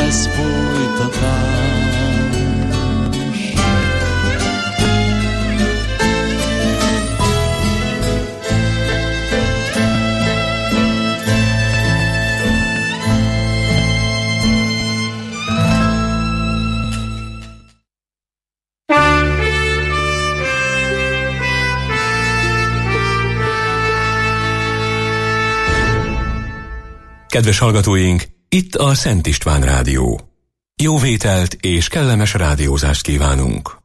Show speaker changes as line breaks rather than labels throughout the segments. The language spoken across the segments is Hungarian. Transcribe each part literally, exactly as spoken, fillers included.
lesz folytatás.
Kedves hallgatóink, itt a Szent István Rádió. Jó vételt és kellemes rádiózást kívánunk!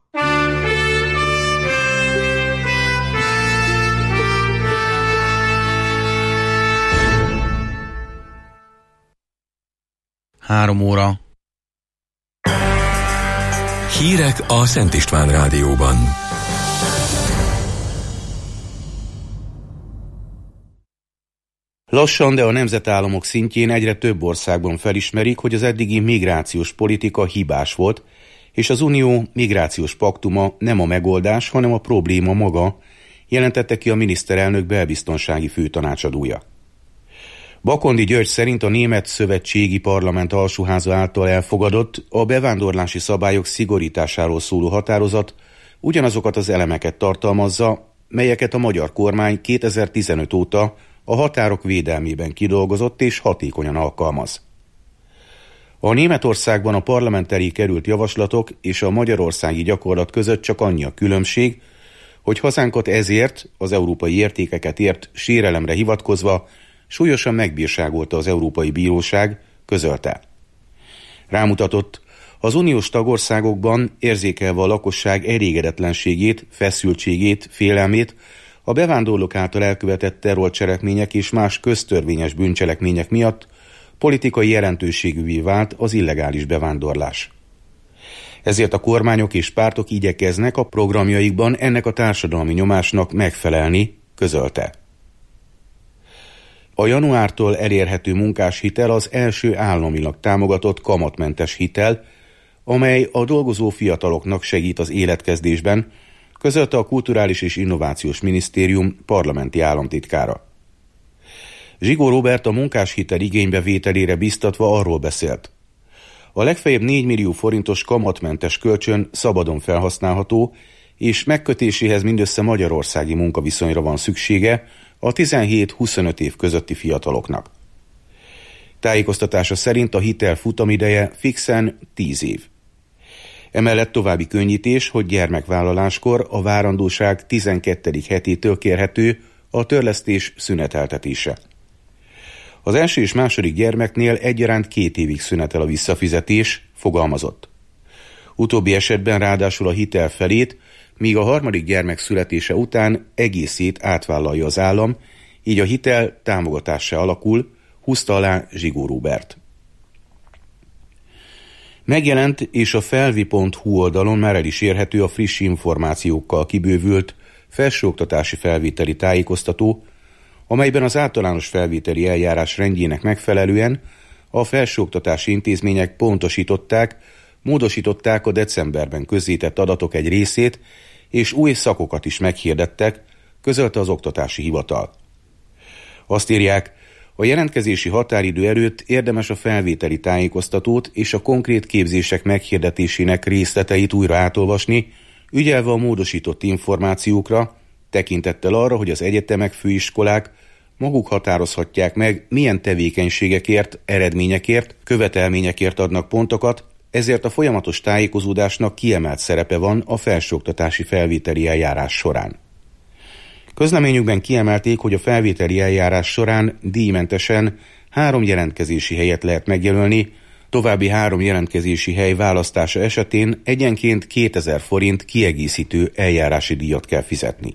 Három óra.
Hírek a Szent István Rádióban.
Lassan, de a nemzetállamok szintjén egyre több országban felismerik, hogy az eddigi migrációs politika hibás volt, és az Unió migrációs paktuma nem a megoldás, hanem a probléma maga, jelentette ki a miniszterelnök belbiztonsági főtanácsadója. Bakondi György szerint a Német Szövetségi Parlament alsóháza által elfogadott, a bevándorlási szabályok szigorításáról szóló határozat ugyanazokat az elemeket tartalmazza, melyeket a magyar kormány kétezer-tizenöt óta a határok védelmében kidolgozott és hatékonyan alkalmaz. A Németországban a parlament elé került javaslatok és a magyarországi gyakorlat között csak annyi a különbség, hogy hazánkat ezért, az európai értékeket ért sérelemre hivatkozva súlyosan megbírságolta az Európai Bíróság, közölte. Rámutatott, az uniós tagországokban érzékelve a lakosság elégedetlenségét, feszültségét, félelmét, a bevándorlók által elkövetett terrorcselekmények és más köztörvényes bűncselekmények miatt politikai jelentőségűvé vált az illegális bevándorlás. Ezért a kormányok és pártok igyekeznek a programjaikban ennek a társadalmi nyomásnak megfelelni, közölte. A januártól elérhető munkáshitel az első államilag támogatott kamatmentes hitel, amely a dolgozó fiataloknak segít az életkezdésben, közölte a Kulturális és Innovációs Minisztérium parlamenti államtitkára. Zsigó Róbert a munkáshitel igénybevételére biztatva arról beszélt. A legfeljebb négy millió forintos kamatmentes kölcsön szabadon felhasználható, és megkötéséhez mindössze magyarországi munkaviszonyra van szüksége a tizenhét-huszonöt év közötti fiataloknak. Tájékoztatása szerint a hitel futamideje fixen tíz év. Emellett további könnyítés, hogy gyermekvállaláskor a várandóság tizenkettedik hetétől kérhető a törlesztés szüneteltetése. Az első és második gyermeknél egyaránt két évig szünetel a visszafizetés, fogalmazott. Utóbbi esetben ráadásul a hitel felét, míg a harmadik gyermek születése után egészét átvállalja az állam, így a hitel támogatássá alakul, húzta alá Zsigó Róbert. Megjelent, és a felvi pont hu oldalon már el is érhető a friss információkkal kibővült felsőoktatási felvételi tájékoztató, amelyben az általános felvételi eljárás rendjének megfelelően a felsőoktatási intézmények pontosították, módosították a decemberben közzétett adatok egy részét, és új szakokat is meghirdettek, közölte az Oktatási Hivatal. Azt írják, a jelentkezési határidő előtt érdemes a felvételi tájékoztatót és a konkrét képzések meghirdetésének részleteit újra átolvasni, ügyelve a módosított információkra, tekintettel arra, hogy az egyetemek, főiskolák maguk határozhatják meg, milyen tevékenységekért, eredményekért, követelményekért adnak pontokat, ezért a folyamatos tájékozódásnak kiemelt szerepe van a felsőoktatási felvételi eljárás során. Közleményükben kiemelték, hogy a felvételi eljárás során díjmentesen három jelentkezési helyet lehet megjelölni, további három jelentkezési hely választása esetén egyenként kétezer forint kiegészítő eljárási díjat kell fizetni.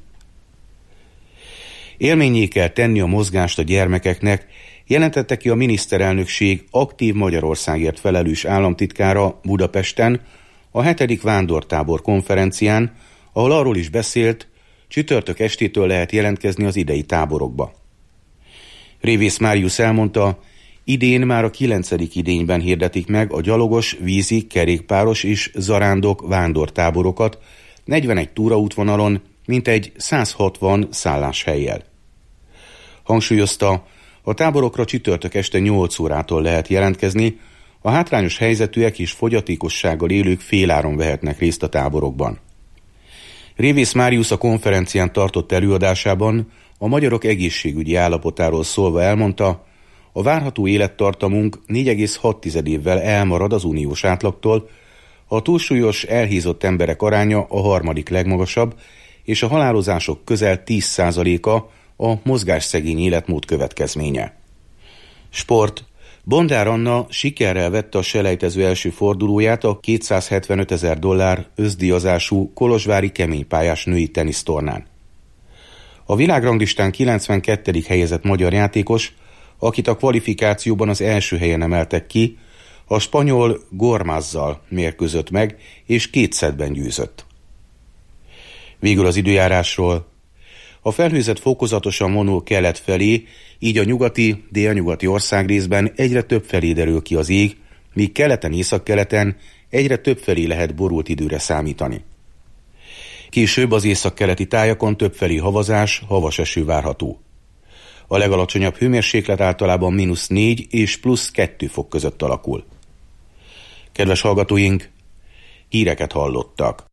Élménnyé kell tenni a mozgást a gyermekeknek, jelentette ki a miniszterelnökség aktív Magyarországért felelős államtitkára Budapesten a hetedik vándortábor konferencián, ahol arról is beszélt, csütörtök estétől lehet jelentkezni az idei táborokba. Révész Máriusz elmondta, idén már a kilencedik idényben hirdetik meg a gyalogos, vízi, kerékpáros és zarándok vándortáborokat negyvenegy túraútvonalon, mintegy száz hatvan szálláshelyjel. Hangsúlyozta, a táborokra csütörtök este nyolc órától lehet jelentkezni, A hátrányos helyzetűek és fogyatékossággal élők féláron vehetnek részt a táborokban. Révész Máriusz a konferencián tartott előadásában a magyarok egészségügyi állapotáról szólva elmondta, a várható élettartamunk négy egész hat évvel elmarad az uniós átlagtól, a túlsúlyos, elhízott emberek aránya a harmadik legmagasabb, és a halálozások közel tíz százaléka a mozgásszegény életmód következménye. Sport. Bondár Anna sikerrel vette a selejtező első fordulóját a kétszázhetvenöt ezer dollár összdíjazású kolozsvári keménypályás női tenisztornán. A világranglistán kilencvenkettedik helyezett magyar játékos, akit a kvalifikációban az első helyen emeltek ki, a spanyol Gormázzal mérkőzött meg, és két szettben győzött. Végül az időjárásról. A felhőzet fokozatosan vonul kelet felé, így a nyugati, délnyugati országrészben egyre több felé derül ki az ég, míg keleten, északkeleten egyre több felé lehet borult időre számítani. Később az északkeleti tájakon többfelé havazás, havas eső várható. A legalacsonyabb hőmérséklet általában mínusz négy és plusz kettő fok között alakul. Kedves hallgatóink, híreket hallottak.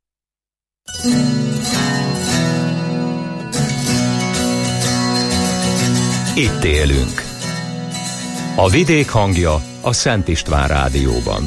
Itt élünk. A vidék hangja a Szent István Rádióban.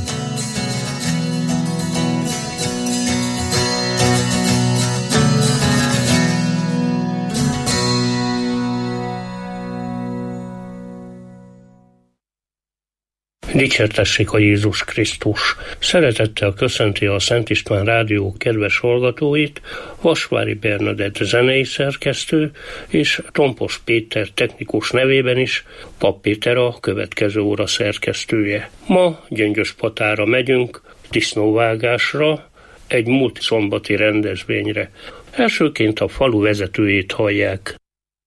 Dicsértessék a Jézus Krisztus! Szeretettel köszönti a Szent István Rádió kedves hallgatóit Vasvári Bernadett zenei szerkesztő és Tompos Péter technikus nevében is Pap Péter a következő óra szerkesztője. Ma Gyöngyöspatára megyünk disznóvágásra, egy múlt szombati rendezvényre. Elsőként a falu vezetőjét hallják.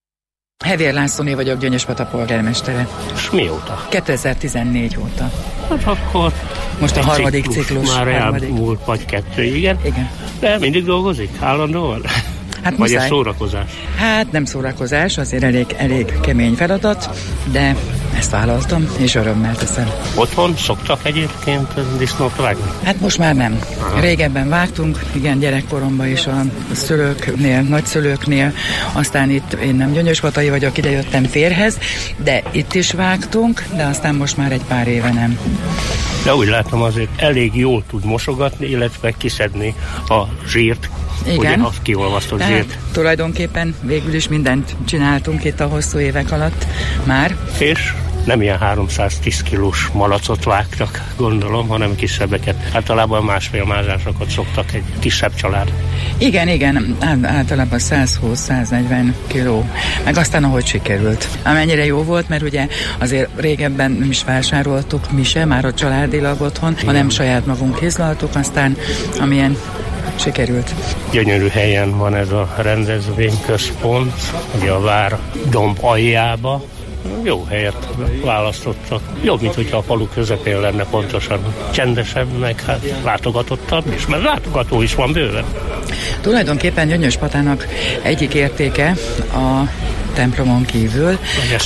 Hevér Lászlóné vagyok, Gyöngyöspata polgármestere.
És mióta?
kétezer-tizennégy óta.
Hát akkor...
Most a harmadik ciklus. ciklus
már elmúlt vagy kettő, igen?
Igen.
De mindig dolgozik? Állandóan?
Hát
vagy
muszáj.
Ez szórakozás?
Hát nem szórakozás, azért elég, elég kemény feladat, de ezt vállaltam, és örömmel teszem.
Otthon szoktak egyébként disznót vágni?
Hát most már nem.
Aha.
Régebben vágtunk, igen, gyerekkoromban is a szülőknél, nagyszülőknél, aztán itt én nem gyöngyöspatai vagyok, idejöttem férhez, de itt is vágtunk, de aztán most már egy pár éve nem.
De úgy látom, azért elég jól tud mosogatni, illetve kiszedni a zsírt.
Igen.
Ugye, azt kiolvasztott zsírt.
Tulajdonképpen végül is mindent csináltunk itt a hosszú évek alatt már.
És nem ilyen háromszáztíz kilós malacot vágtak, gondolom, hanem kisebbeket. Általában másfél mázásokat szoktak egy kisebb család.
Igen, igen, általában százhúsz-száznegyven kiló, meg aztán ahogy sikerült. Amennyire jó volt, mert ugye azért régebben nem is vásároltuk mi se, már a családilag otthon, igen, hanem saját magunk hizlaltuk, aztán amilyen sikerült.
Gyönyörű helyen van ez a rendezvényközpont, ugye a vár domb aljába. Jó helyet választottak. Jobb, mint hogyha a falu közepén lenne, pontosan csendesebb, meg hát látogatottabb is, mert látogató is van bőven.
Tulajdonképpen Gyöngyöspatának egyik értéke a templomon kívül.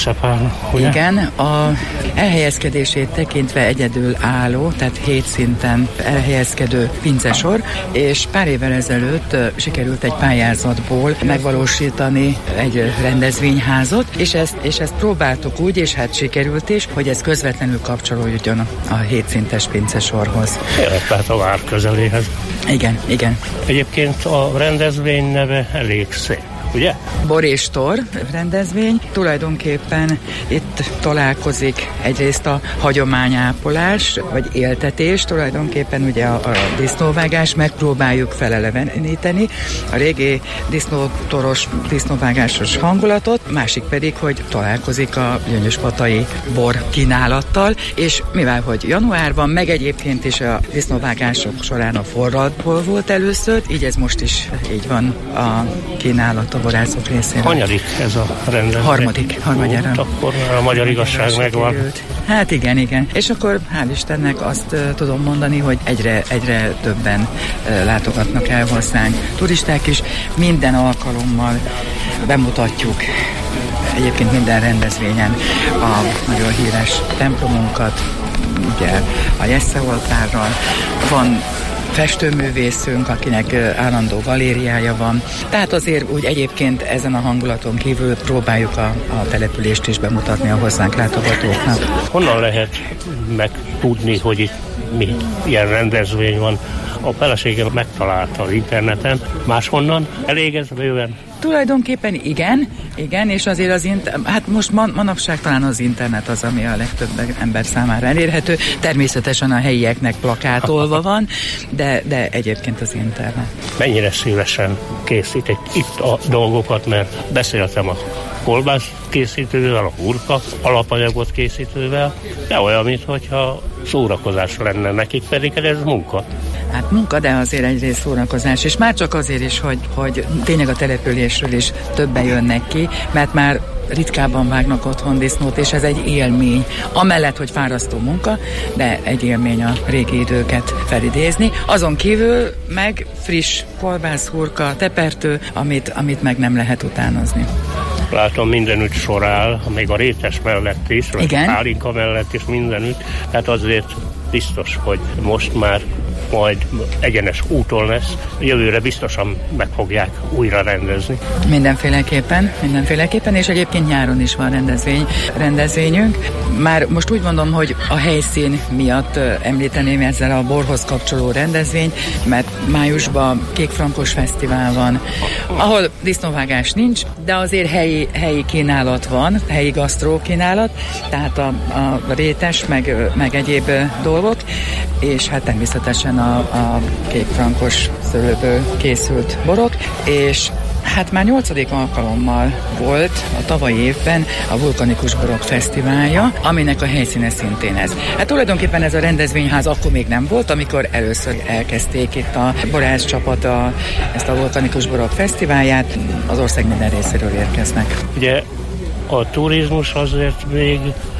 Igen, a elhelyezkedését tekintve egyedül álló, tehát hét szinten elhelyezkedő pincesor, és pár évvel ezelőtt sikerült egy pályázatból megvalósítani egy rendezvényházat, és ezt, és ezt próbáltuk úgy, és hát sikerült is, hogy ez közvetlenül kapcsolódjon a hétszintes pincesorhoz.
Élet, tehát a vár közeléhez.
Igen, igen.
Egyébként a rendezvény neve elég szép. Ugye?
Bor és tor rendezvény. Tulajdonképpen itt találkozik egyrészt a hagyományápolás, vagy éltetés, tulajdonképpen ugye a, a disznóvágás, megpróbáljuk feleleveníteni a régi disznótoros, disznóvágásos hangulatot, másik pedig, hogy találkozik a gyöngyöspatai bor kínálattal, és mivel, hogy januárban, meg egyébként is a disznóvágások során a forradból volt először, így ez most is így van a kínálat a borászok részéről.
Hanyadik ez a rendezvény?
Harmadik, harmadjára.
Ó, akkor a magyar igazság megvan.
Hát igen, igen. És akkor hál' Istennek azt uh, tudom mondani, hogy egyre, egyre többen uh, látogatnak el hozzánk. Turisták is minden alkalommal bemutatjuk egyébként minden rendezvényen a nagyon híres templomunkat, ugye a Jesse oltárral, van festőművészünk, akinek állandó galériája van. Tehát azért úgy egyébként ezen a hangulaton kívül próbáljuk a, a települést is bemutatni a hozzánk látogatóknak.
Honnan lehet megtudni, hogy itt mi ilyen rendezvény van? A feleségem megtalálta az interneten. Máshonnan? Elég ez bőven?
Tulajdonképpen igen, igen, és azért az internet, hát most man, manapság talán az internet az, ami a legtöbb ember számára elérhető. Természetesen a helyieknek plakátolva van, de, de egyébként az internet.
Mennyire szívesen készítik itt a dolgokat, mert beszéltem a kolbász készítővel, a hurka alapanyagot készítővel, de olyan, mintha szórakozás lenne, nekik pedig ez munka.
Hát munka, de azért egyrészt szórakozás, és már csak azért is, hogy, hogy tényleg a településről is többen jönnek ki, mert már ritkábban vágnak otthon disznót, és ez egy élmény. Amellett, hogy fárasztó munka, de egy élmény a régi időket felidézni. Azon kívül meg friss kolbász, hurka, tepertő, amit, amit meg nem lehet utánozni.
Látom, mindenütt sor áll, még a rétes mellett is, vagy a pálinka mellett is mindenütt, tehát azért biztos, hogy most már majd egyenes úton lesz, jövőre biztosan meg fogják újra rendezni.
Mindenféleképpen, mindenféleképpen, és egyébként nyáron is van rendezvény, rendezvényünk. Már most úgy mondom, hogy a helyszín miatt említeném ezzel a borhoz kapcsoló rendezvényt, mert májusban Kékfrankos Fesztivál van, ahol disznóvágás nincs, de azért helyi, helyi kínálat van, helyi gasztró kínálat, tehát a, a rétes, meg, meg egyéb dolgok, és hát természetesen a, a kékfrankos szőlőből készült borok, és hát már nyolcadik alkalommal volt a tavalyi évben a Vulkanikus Borok Fesztiválja, aminek a helyszíne szintén ez. Hát tulajdonképpen ez a rendezvényház akkor még nem volt, amikor először elkezdték itt a borász csapata ezt a Vulkanikus Borok Fesztiválját, az ország minden részéről érkeznek.
Ugye a turizmus azért még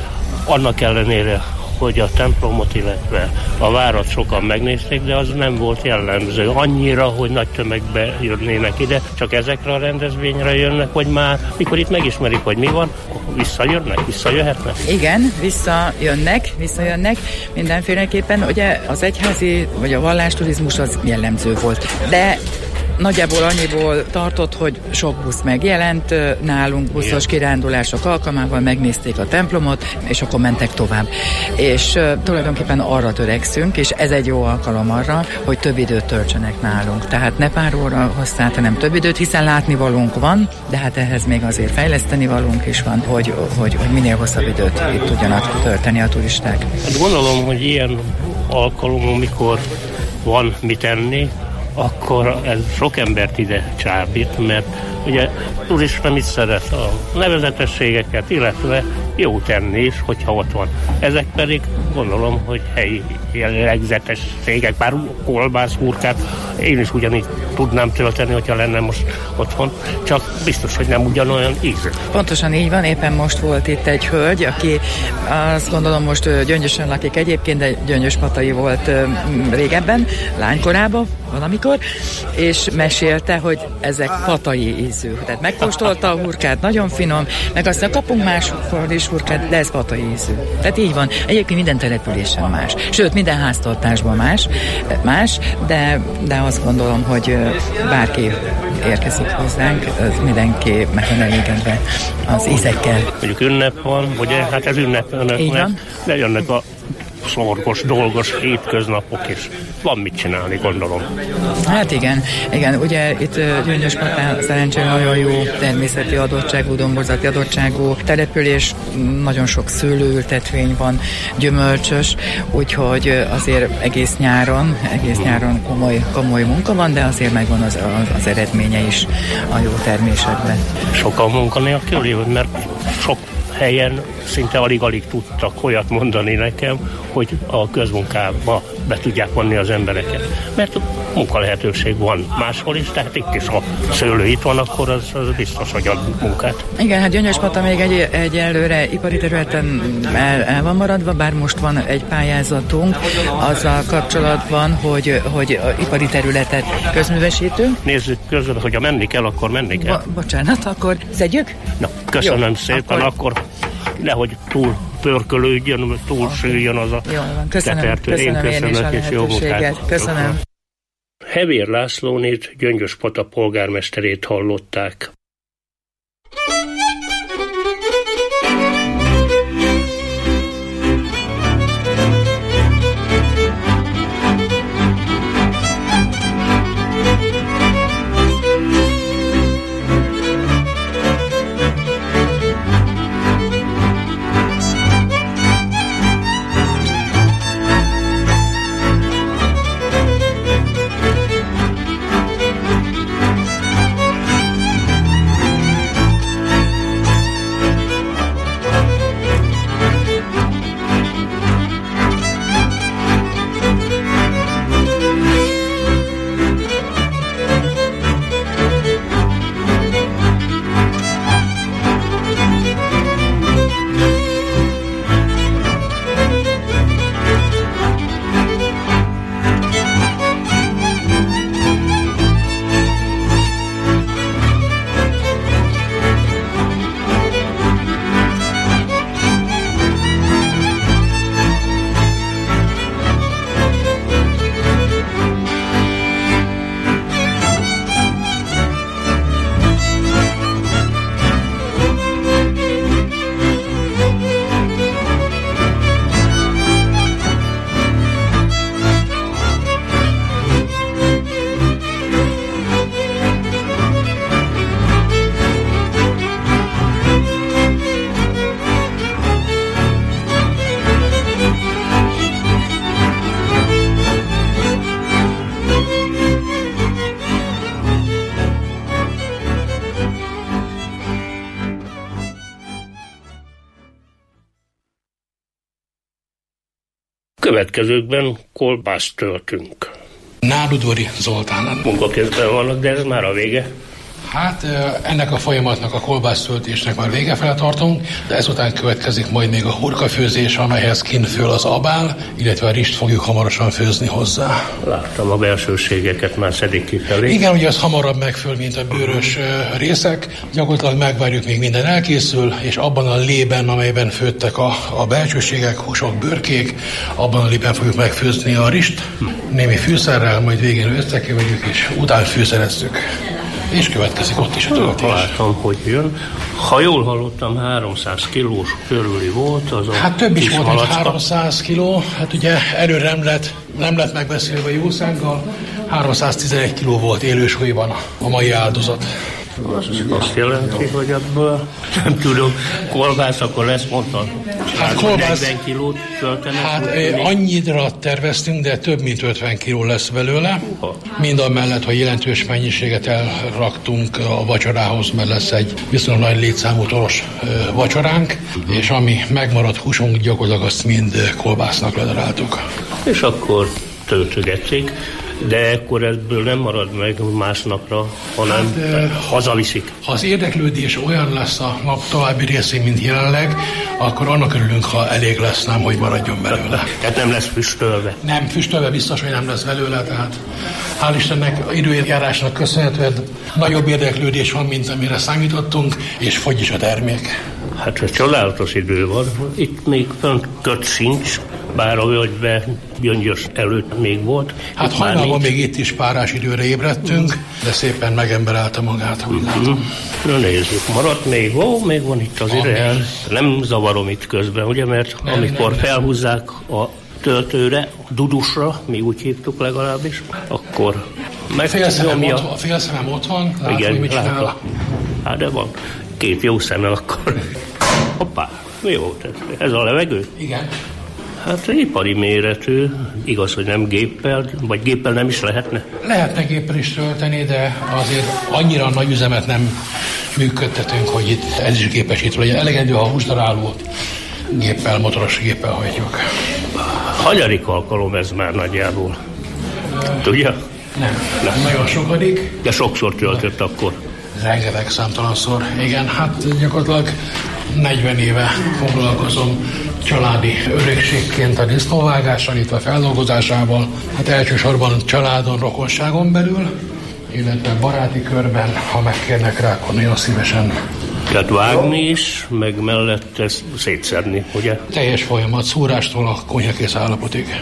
annak ellenére, hogy a templomot, illetve a várat sokan megnézték, de az nem volt jellemző. Annyira, hogy nagy tömegbe jönnének ide, csak ezekre a rendezvényre jönnek, hogy már mikor itt megismerik, hogy mi van, visszajönnek, visszajöhetnek?
Igen, visszajönnek, visszajönnek mindenféleképpen. Ugye az egyházi, vagy a vallásturizmus az jellemző volt. De nagyjából annyiból tartott, hogy sok busz megjelent nálunk, buszos kirándulások alkalmával, megnézték a templomot, és akkor mentek tovább. És uh, tulajdonképpen arra törekszünk, és ez egy jó alkalom arra, hogy több időt töltsenek nálunk. Tehát ne pár óra hosszát, hanem több időt, hiszen látnivalónk van, de hát ehhez még azért fejleszteni valónk is van, hogy, hogy, hogy minél hosszabb időt itt tudjanak tölteni a turisták.
Hát gondolom, hogy ilyen alkalom, amikor van mit enni, akkor ez sok embert ide csábít, mert ugye turista mit szeret? A nevezetességeket, illetve jó tenni is, hogyha ott van. Ezek pedig gondolom, hogy helyi jellegzetességek, bár kolbász, hurkát én is ugyanígy tudnám tölteni, hogyha lenne most otthon, csak biztos, hogy nem ugyanolyan íz.
Pontosan így van, éppen most volt itt egy hölgy, aki azt gondolom most Gyöngyösön lakik egyébként, de gyöngyöspatai volt régebben, lánykorában, valamikor, és mesélte, hogy ezek patai ízű. Tehát megkóstolta a hurkát, nagyon finom, meg aztán kapunk máskor is hurkát, de ez patai ízű. Tehát így van. Egyébként minden településen más. Sőt, minden háztartásban más, más de, de azt gondolom, hogy bárki érkezik hozzánk, mindenki meg van elégedve az ízekkel.
Mondjuk ünnep van, ugye? Hát ez ünnep önöknek, de jönnek a szorgos, dolgos hétköznapok is. Van mit csinálni, gondolom.
Hát igen, igen, ugye itt Gyöngyöspatán szerencsére nagyon jó természeti adottságú, domborzati adottságú település, nagyon sok szőlőültetvény van, gyümölcsös, úgyhogy azért egész nyáron, egész nyáron komoly, komoly munka van, de azért megvan az, az, az eredménye is a jó termésekben.
Sokan munkanélküli, mert sok helyen szinte alig-alig tudtak olyat mondani nekem, hogy a közmunkába be tudják vonni az embereket. Mert munkalehetőség van máshol is, tehát itt is, ha szőlő itt van, akkor az, az biztos, hogy ad munkát.
Igen, hát Gyöngyöspata még egy, egy előre ipari területen el, el van maradva, bár most van egy pályázatunk azzal kapcsolatban, hogy, hogy ipari területet közművesítünk.
Nézzük közben, hogyha menni kell, akkor menni kell.
Bo- bocsánat, akkor szedjük?
Na, köszönöm Jó, szépen, akkor... akkor nehogy túl pörkölődjön, túlsüljön az a
köszönöm,
tepertő.
köszönöm én,
Én
én is a
köszönök, és jó
lehetőséget. Köszönöm.
Hevér Lászlónét, Gyöngyöspata polgármesterét hallották. Következőkben kolbászt töltünk.
Nádudvari Zoltán.
Munkaközben vannak, de ez már a vége.
Hát ennek a folyamatnak, a kolbásztöltésnek már vége fele tartunk, de ezután következik majd még a hurkafőzés, amelyhez kint föl az abál, illetve a rist fogjuk hamarosan főzni hozzá.
Láttam a belsőségeket, már szedik kifelé.
Igen, ugye az hamarabb megföl, mint a bőrös részek. Gyakorlatilag megvárjuk, még minden elkészül, és abban a lében, amelyben főttek a, a belsőségek, húsok, bőrkék, abban a lében fogjuk megfőzni a rist. Némi fűszerrel, majd végén összekevegyük, és utána fűszerezzük. És következik ott is a töltés.
Látom, hogy jön. Ha jól hallottam, háromszáz kilós körüli volt az a
Hát több is volt, mint
halacska.
háromszáz kiló. Hát ugye előre nem lett, nem lett megbeszélve jószággal. háromszáztizenegy kiló volt élősúlyban a mai áldozat.
Az azt jelenti, hogy ebből nem tudom, kolbász, akkor lesz mondta.
Hát kolbász,
negyven kilót töltenek.
hát annyira terveztünk, de több mint ötven kiló lesz belőle. Mind a mellett, hogy jelentős mennyiséget elraktunk a vacsorához, mert lesz egy viszonylag nagy létszámú toros vacsoránk, és ami megmaradt húsunk, gyakorlatilag azt mind kolbásznak ledaráltuk.
És akkor töltögették. De akkor ebből nem marad meg másnapra, hanem hát, hazaviszik.
Ha az érdeklődés olyan lesz a nap további részén, mint jelenleg, akkor annak örülünk, ha elég lesz, nem, hogy maradjon belőle.
Tehát nem lesz füstölve.
Nem, füstölve biztos, hogy nem lesz belőle, tehát hál' Istennek időjárásnak köszönhetően nagyobb érdeklődés van, mint amire számítottunk, és fogy is a termék.
Hát csodálatos idő van. Itt még fönt köt sincs, bár a völgybe Gyöngyös előtt még volt.
Hát hajnalban még itt is párás időre ébredtünk, de szépen megemberálta magát, úgy látom.
Na nézzük, maradt még, ó, még van itt az irányán. Nem zavarom itt közben, ugye, mert nem, amikor nem, felhúzzák a töltőre, a dudusra, mi úgy hívtuk legalábbis, akkor
megnyomja. A félszemem ott van, látom, igen, hogy mit csinál.
Hát de van, két jó szemmel akkor. Hoppá, mi volt ez? Ez a levegő?
Igen.
Hát ipari méretű, igaz, hogy nem géppel, vagy géppel nem is lehetne?
Lehetne géppel is tölteni, de azért annyira nagy üzemet nem működtetünk, hogy itt ez is gépesítve legyen. Elegendő, ha a húsdarálót géppel, motoros géppel hagyjuk.
Hanyadik alkalom ez már nagyjából? Tudja?
Nem, nem. Nagyon sokadik.
De sokszor töltött akkor?
Rengeteg, számtalanszor. Igen, hát gyakorlatilag negyven éve foglalkozom családi örökségként a disznóvágással, itt a feldolgozásával. Hát elsősorban családon, rokonságon belül, illetve baráti körben, ha megkérnek rá, akkor nagyon szívesen
Tehát vágni is, meg mellette szétszedni, ugye?
Teljes folyamat, szúrástól a konyhakész állapotig.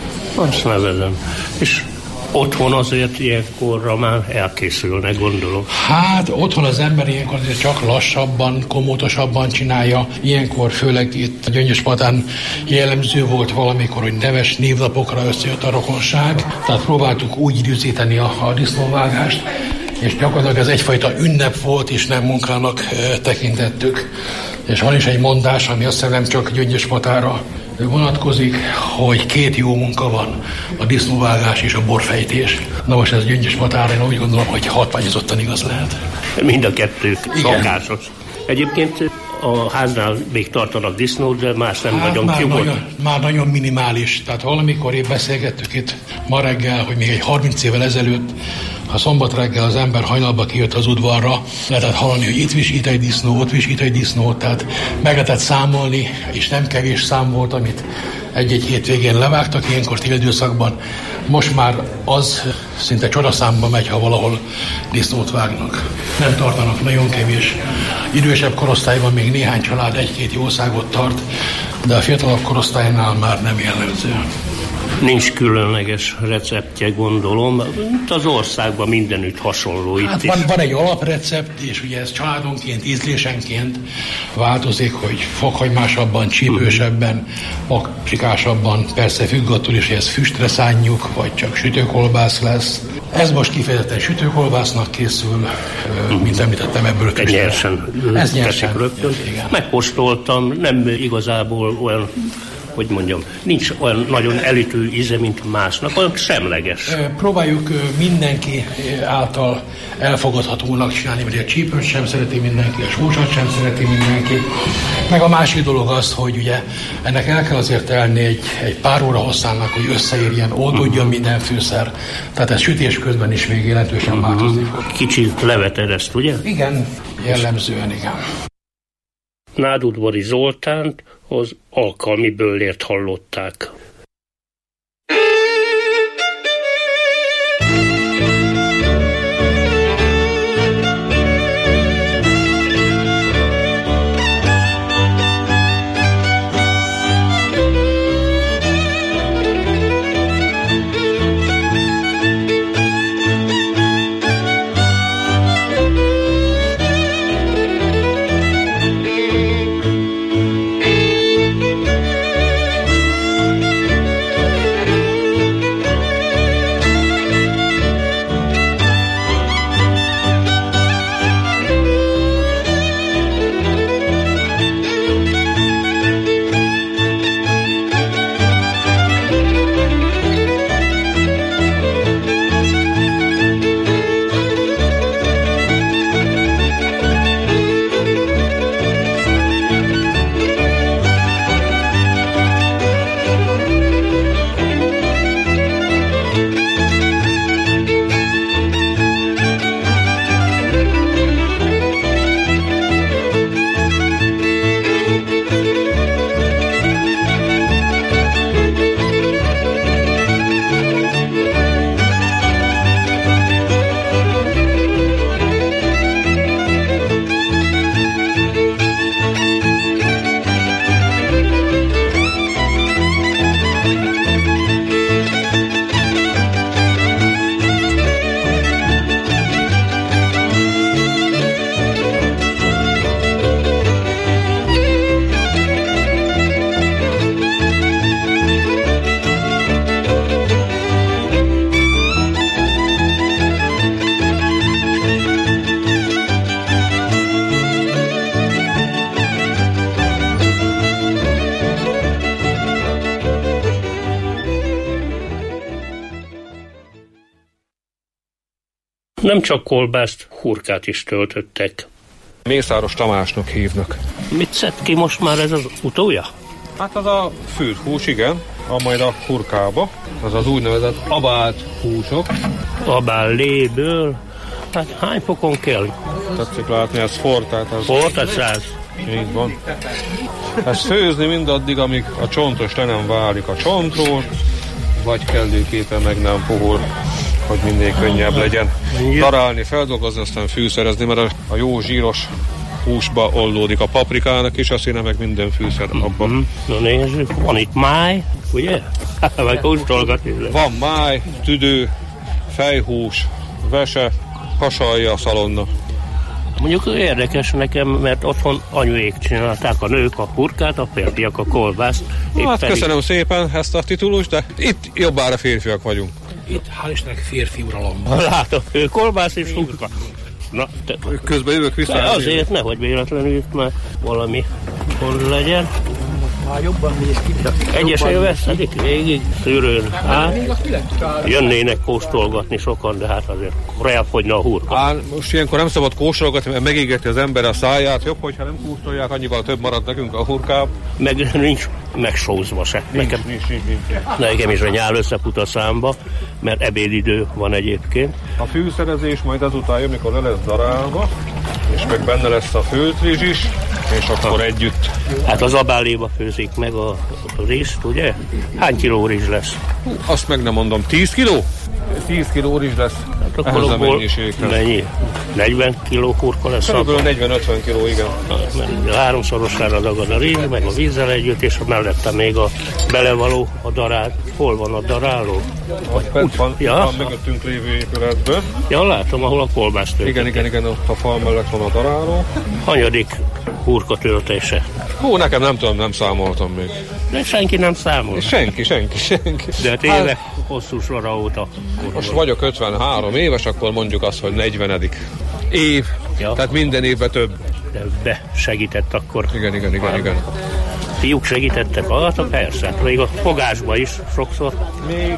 Azt nevezem. És otthon azért ilyenkorra már elkészülnek, gondolom.
Hát otthon az ember ilyenkor azért csak lassabban, komótosabban csinálja. Ilyenkor főleg itt a Gyöngyöspatán jellemző volt valamikor, hogy neves névnapokra összejött a rokonság. Tehát próbáltuk úgy időzíteni a, a disznóvágást, és gyakorlatilag ez egyfajta ünnep volt, és nem munkának e, tekintettük. És van is egy mondás, ami azt hiszem nem csak Gyöngyöspatára vonatkozik, hogy két jó munka van, a disznóvágás és a borfejtés. Na most ez Gyöngyöspatára, én úgy gondolom, hogy hatványozottan igaz lehet.
Mind a kettő szokásos. Egyébként a háznál még tartanak disznót, de más nem hát nagyon
már nagyon, már nagyon minimális. Tehát valamikor épp beszélgettük itt ma reggel, hogy még egy harminc évvel ezelőtt, ha szombat reggel az ember hajnalba kijött az udvarra, lehetett hallani, hogy itt visít egy disznó, ott visít egy disznó, tehát meg lehetett számolni, és nem kevés szám volt, amit egy-egy hétvégén levágtak ilyenkor téli időszakban. Most már az szinte csodaszámba megy, ha valahol disznót vágnak. Nem tartanak, nagyon kevés. Idősebb korosztályban még néhány család egy-két jószágot tart, de a fiatalabb korosztálynál már nem jellemző.
Nincs különleges receptje, gondolom. Az országban mindenütt hasonló.
Hát
itt
van, van egy alaprecept, és ugye ez családonként, ízlésenként változik, hogy fokhagymásabban, csípősebben, paprikásabban, persze függ attól is, hogy ezt füstre szánjuk, vagy csak sütőkolbász lesz. Ez most kifejezetten sütőkolbásznak készül, mint említettem, ebből
füstre. Nyersen.
Ez nyersen.
Rögtön. Megkóstoltam, nem igazából olyan, hogy mondjam, nincs olyan nagyon elítő íze, mint másnak, olyan semleges.
Próbáljuk mindenki által elfogadhatónak csinálni, mert a csípőt sem szereti mindenki, a sósat sem szereti mindenki. Meg a másik dolog az, hogy ugye ennek el kell azért elni egy, egy pár óra hosszának, hogy összeérjen, oldódjon minden fűszer. Tehát ez sütés közben is még jelentősen uh-huh. változik.
Kicsit leveted ezt, ugye?
Igen, jellemzően igen.
Nádudvari Zoltánt az alkalmi böllért hallották. Nem csak kolbászt, hurkát is töltöttek.
Mészáros Tamásnak hívnak.
Mit szed ki most már ez az utója?
Hát az a fűt hús, igen, a majd a hurkába, az az úgynevezett abált húsok.
Abál léből, hát hány fokon kell?
Tetszik látni, ez fortát. Az
fortát száz.
Így van. Ezt főzni mindaddig, amíg a csontos le nem válik a csontról, vagy kellőképpen meg nem puhul, hogy minél könnyebb legyen darálni, feldolgozni, aztán fűszerezni, mert a jó zsíros húsba ollódik a paprikának is, a színe meg minden fűszer abban.
Mm-hmm. Na nézzük, van itt máj, ugye? Vagy kóstolgatni.
Van máj, tüdő, fejhús, vese, hasalja, szalonna.
Mondjuk érdekes nekem, mert otthon anyuék csinálták, a nők a hurkát, a férfiak a kolbászt.
Hát pedig... köszönöm szépen ezt a titulust, de itt jobbára férfiak vagyunk.
Itt hál' Istennek férfi uralom.
Látom, kolbász és hurka. Na, te...
Közben jövök vissza.
De azért nehogy véletlenül itt már valami gond legyen.
Már jobban néz ki.
Egyesen veszedik végig, szűrőn át. Jönnének kóstolgatni sokan, de hát azért elfogyna a hurka.
Á, most ilyenkor nem szabad kóstolgatni, mert megégeti az ember a száját. Jobb, hogyha nem kóstolják, annyival több marad nekünk a hurkább.
Meg nincs megsózva se.
Nincs,
nekem,
nincs, nincs, nincs.
nekem is a nyál összeput a számba, mert ebédidő van egyébként.
A fűszerezés majd azután jön, mikor le lesz darálva, és meg benne lesz a főtrizs is, és akkor ha. együtt.
Hát az abáléba főzik meg a, a rizst, ugye? Hány kiló rizs lesz?
Azt meg nem mondom, tíz kiló? tíz kiló rizs lesz hát ehhez a mennyiséghez.
Mennyi? negyven kiló hurka lesz?
Körülbelül negyven-ötven kiló, igen.
A háromszorosára dagad a rizs, meg a vízzel együtt, és mellette még a belevaló a darál. Hol van a daráló?
Bent van, ja? van mögöttünk lévő épületben.
Ja, látom, ahol a kolbász töltik.
Igen, igen, igen, ott a fal mellett van a daráló.
Hanyadik hurka töltése?
Hú, nekem nem tudom, nem számoltam még.
De senki nem számol.
Senki, senki, senki.
De tényleg hát, hosszú sora óta.
Most vagyok ötvenhárom éves, akkor mondjuk azt, hogy negyvenedik év. Ja. Tehát minden évben több.
De be segített akkor.
Igen, igen, igen, igen.
Fiúk segítettek alatt, persze. Még a fogásba is sokszor.
Még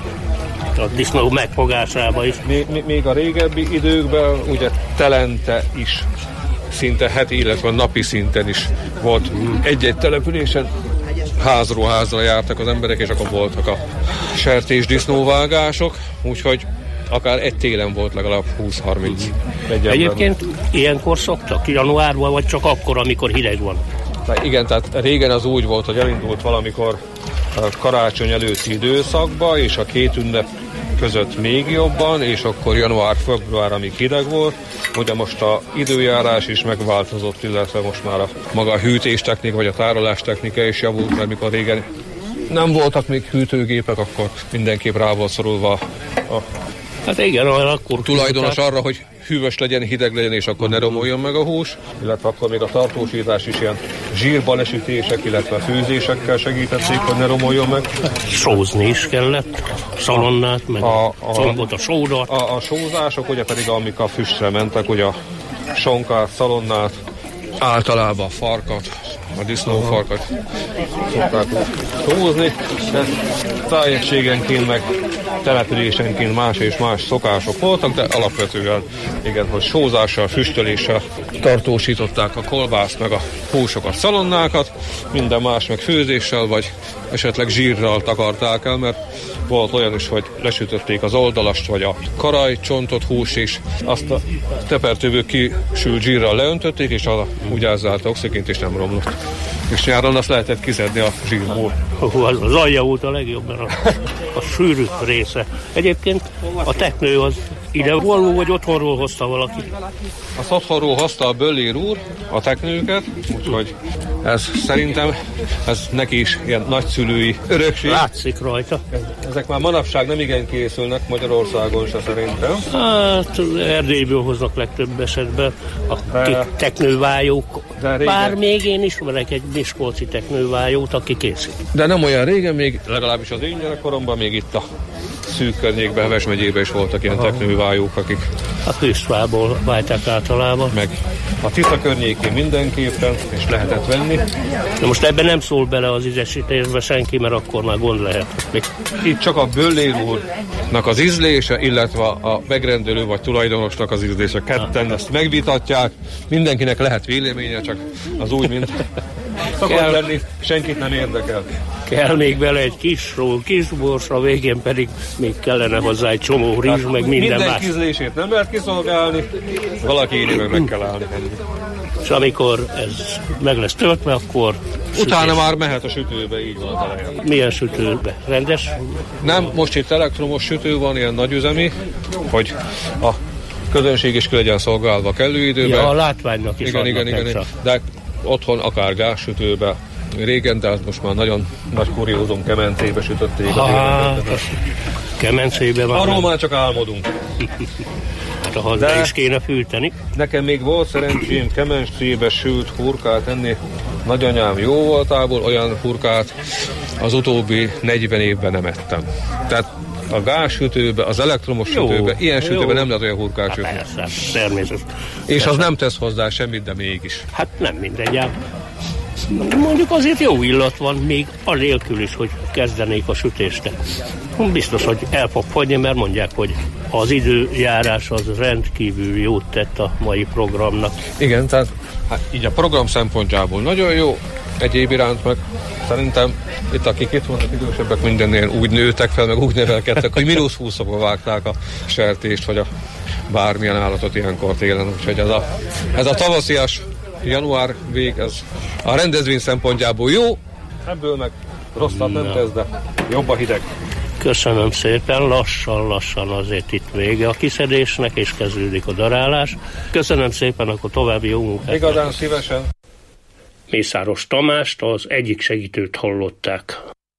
a disznó megfogásába is.
Még, még a régebbi időkben ugye telente is szinte heti, illetve napi szinten is volt egy-egy településen, házról házra jártak az emberek, és akkor voltak a sertés disznóvágások, úgyhogy akár egy télen volt legalább húsz-harminc.
Egyébként ilyenkor szoktak, januárban, vagy csak akkor, amikor hideg van?
Tehát igen, tehát régen az úgy volt, hogy elindult valamikor karácsony előtti időszakba, és a két ünnep között még jobban, és akkor január-február, amíg hideg volt. Ugye most a időjárás is megváltozott, illetve most már a maga a hűtéstechnika, vagy a tárolástechnika is javult, mert mikor régen nem voltak még hűtőgépek, akkor mindenképp rá volt szorulva a
hát igen, akkor
tulajdonos arra, hogy hűvös legyen, hideg legyen, és akkor ne romoljon meg a hús, illetve akkor még a tartósítás is ilyen zsírbalesítések, illetve főzésekkel segítették, hogy ne romoljon meg.
Sózni is kellett, szalonnát, meg a, a, combot, a sódat.
A, a sózások ugye pedig amik a füstre mentek, ugye a sonkát, szalonnát, általában a farkat, a disznófarkat szokták sózni, de tájegységenként meg településenként más és más szokások voltak, de alapvetően igen, hogy sózással, füstöléssel tartósították a kolbászt, meg a húsokat, szalonnákat, minden más meg főzéssel, vagy esetleg zsírral takarták el, mert volt olyan is, hogy lesütötték az oldalast, vagy a karaj, csontot, hús is, azt a tepertőből kisült zsírral leöntötték, és a úgy ázzálta oxigént, és nem romlott. És nyáron azt lehetett kiszedni a zsírból.
Az, az alja volt a legjobb, mert a, a sűrű része. Egyébként a teknő az ide való, vagy otthonról hozta valaki?
Az otthonról hozta a Böllér úr a teknőket, úgyhogy ez szerintem ez neki is ilyen nagyszülői örökség.
Látszik rajta.
Ezek már manapság nem igen készülnek Magyarországon se szerintem.
Hát Erdélyből hoznak legtöbb esetben a de, teknővájók. Bár még én ismerek egy miskolci teknővájót, aki készít.
De nem olyan régen, még legalábbis az én gyerekkoromban még itt a szűk környékben, Heves megyében is voltak ilyen teknővájók, akik
a Fűszfából válták általában.
Meg a Tisza környékén mindenképpen, és lehetett venni.
De most ebben nem szól bele az ízesítésbe senki, mert akkor már gond lehet.
Itt csak a Böllér úrnak az ízlése, illetve a megrendelő vagy tulajdonosnak az ízlése. Ketten ezt megvitatják, mindenkinek lehet véleménye, csak az úgy, mint szokott lenni, senkit nem érdekel.
Kell még bele egy kis ról, kis borsra, végén pedig még kellene hozzá egy csomó rizs, meg minden,
minden
más.
Minden ízlését nem lehet kiszolgálni, valaki éri meg meg kell állni.
És amikor ez meg lesz töltve, akkor
utána
sütés.
Már mehet a sütőbe, így van az eleje.
Milyen sütőbe? Rendes?
Nem, most itt elektromos sütő van, ilyen nagyüzemi, hogy a közönség is ki legyen szolgálva kellő időben.
Ja, a látványnak is
igen, igen, igen, igen. De otthon akár gázsütőbe. Régen, de az most már nagyon nagy kuriózum, kemencébe sütötték a
hát, kemencébe van.
Arról már csak álmodunk.
Hát a haza is kéne fűteni.
Nekem még volt szerencsém kemencébe sült hurkát enni. Nagyanyám jó voltából, olyan hurkát az utóbbi negyven évben nem ettem. Tehát a gázsütőbe, az elektromos jó, sütőbe, ilyen jó. Sütőbe nem lehet olyan hurkát sütni.
Hát persze, természetesen.
És persze. Az nem tesz hozzá semmit, de mégis.
Hát nem mindegy. Mondjuk azért jó illat van, még anélkül is, hogy kezdenék a sütést. Biztos, hogy el fog fogyni, mert mondják, hogy az időjárás az rendkívül jót tett a mai programnak.
Igen, tehát hát így a program szempontjából nagyon jó, egyéb iránt meg szerintem itt akik itt vannak idősebbek mindennél úgy nőtek fel, meg úgy nevelkedtek, hogy mínusz húszokba vágták a sertést, vagy a bármilyen állatot ilyenkor télen. Úgyhogy ez a, ez a tavaszias január vég, ez a rendezvény szempontjából jó, ebből meg rosszat nem tesz, de jobb a hideg.
Köszönöm szépen, lassan-lassan azért itt vége a kiszedésnek, és kezdődik a darálás. Köszönöm szépen, akkor további jó munkát.
Igazán szívesen.
Mészáros Tamást, az egyik segítőt hallották.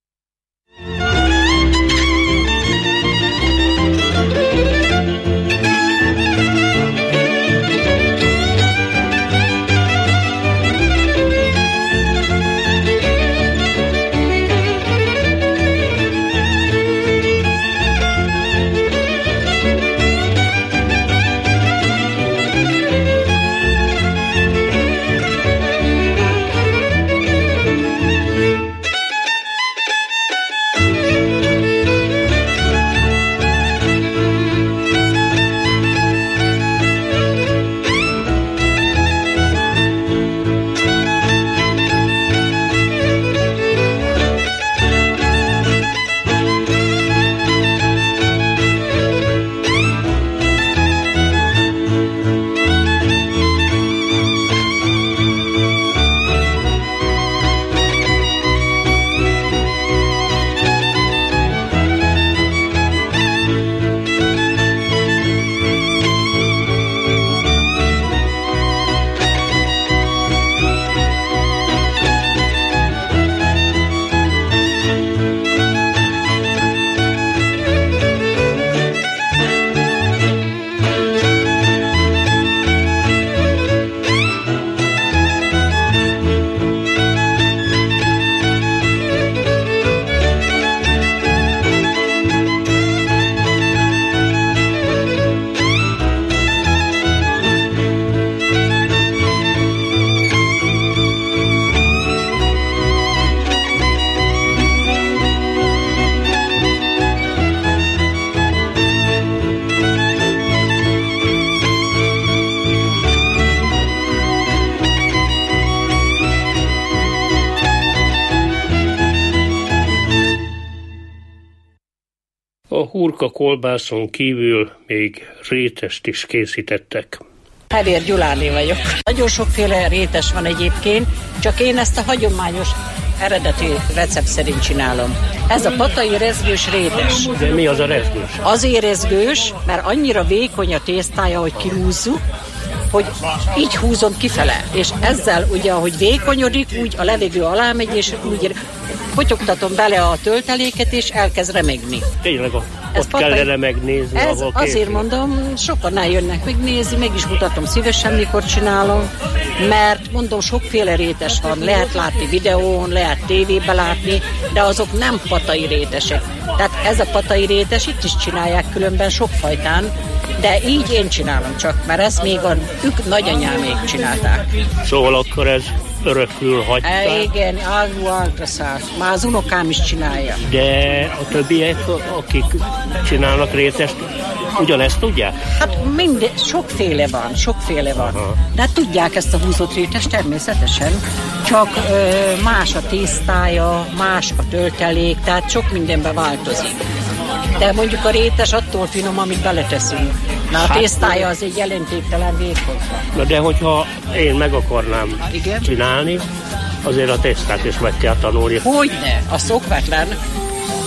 Hurka kolbászon kívül még rétest is készítettek.
Hevér Gyuláné vagyok. Nagyon sokféle rétes van egyébként, csak én ezt a hagyományos eredeti recept szerint csinálom. Ez a patai rezgős rétes.
De mi az a rezgős?
Azért rezgős, mert annyira vékony a tésztája, hogy kirúzzuk, hogy így húzom kifele. És ezzel ugye, ahogy vékonyodik, úgy a levegő alá megy, és úgy potyogtatom bele a tölteléket, és elkezd remegni.
Tényleg a ott patai, kellene megnézni,
ez
ahol
azért készül. Mondom, sokan eljönnek megnézni, meg is mutatom szívesen, mikor csinálom, mert mondom, sokféle rétes van, lehet látni videón, lehet tévébe látni, de azok nem patai rétesek. Tehát ez a patai rétes, itt is csinálják különben sokfajtán, de így én csinálom csak, mert ezt még a ők nagyanyámék csinálták.
Szóval akkor ez örökül hagyták?
E, igen, ágú ágra szállt. Már az unokám is csinálja.
De a többiek, akik csinálnak rétest, ugyanezt tudják?
Hát minden, sokféle van, sokféle van. Aha. De tudják ezt a húzott rétest természetesen, csak ö, más a tésztája, más a töltelék, tehát sok mindenben változik. De mondjuk a rétes attól finom, amit beleteszünk. Na a tésztája az egy jelentéktelen vékony.
Na de hogyha én meg akarnám Igen? csinálni, azért a tésztát is meg kell tanulni.
Hogyne, a szokvatlan.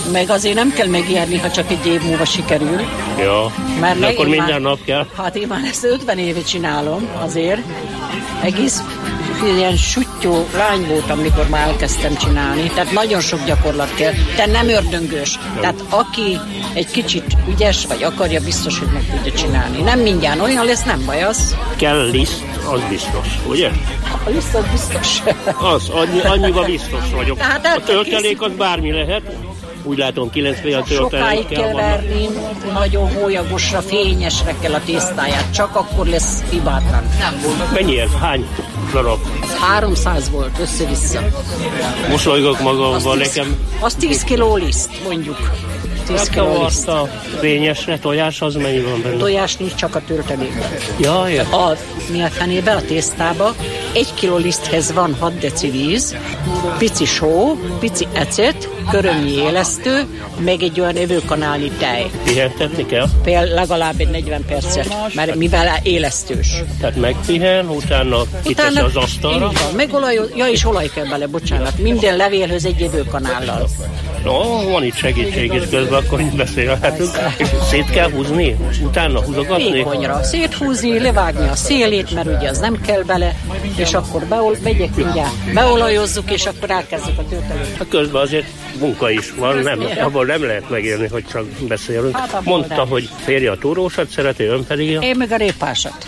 meg azért nem kell megijedni, ha csak egy év múlva sikerül.
Ja,
mert
de akkor minden
már,
nap kell.
Hát én már ezt ötven éve csinálom azért. Egész ilyen süttyó lány voltam, mikor már elkezdtem csinálni, tehát nagyon sok gyakorlat kell, tehát nem ördöngős. Tehát aki egy kicsit ügyes, vagy akarja, biztos, hogy meg tudja csinálni. Nem mindjárt olyan lesz, nem baj az.
Kell liszt, az biztos, ugye?
A liszt az biztos.
Az, annyi, annyiban biztos vagyok.
Tehát
a töltelék az bármi lehet. Úgy látom, kilencféle töltelékkel
sokáig kell verni, nagyon hólyagosra, fényesre kell a tésztáját, csak akkor lesz hibátlan.
Mennyi ez? Hány darab?
háromszáz volt össze-vissza.
Mosolygok magamban nekem.
Az tíz kiló liszt, mondjuk. tíz kiló liszt.
A fényesre, tojás az mennyi van benne?
Tojás nincs, csak a töltelékben.
Ja, ja.
A, mi a fenébe, a tésztába egy kiló liszthez van hat deci víz, pici só, pici ecet, körömnyi élesztő, meg egy olyan evőkanálnyi tej.
Pihentetni kell?
Például legalább egy negyven percet, mert mivel élesztős.
Tehát megpihen, utána kiteszi az asztalra?
Megolaj, ja és olaj kell bele, bocsánat. Minden levélhöz egy evőkanállal.
No, van itt segítség is közben, akkor itt beszélhetünk. És szét kell húzni? Utána húzogatni?
Vékonyra. Széthúzni, levágni a szélét, mert ugye az nem kell bele, és akkor beol, megyek mindjárt. Beolajozzuk, és akkor elkezdjük a töltelőt.
Közben azért munka is van, nem, abból nem lehet megélni, hogy csak beszélünk. Hát, mondta, hogy férje a túrósat szereti, ön pedig a...
Én meg a répásat.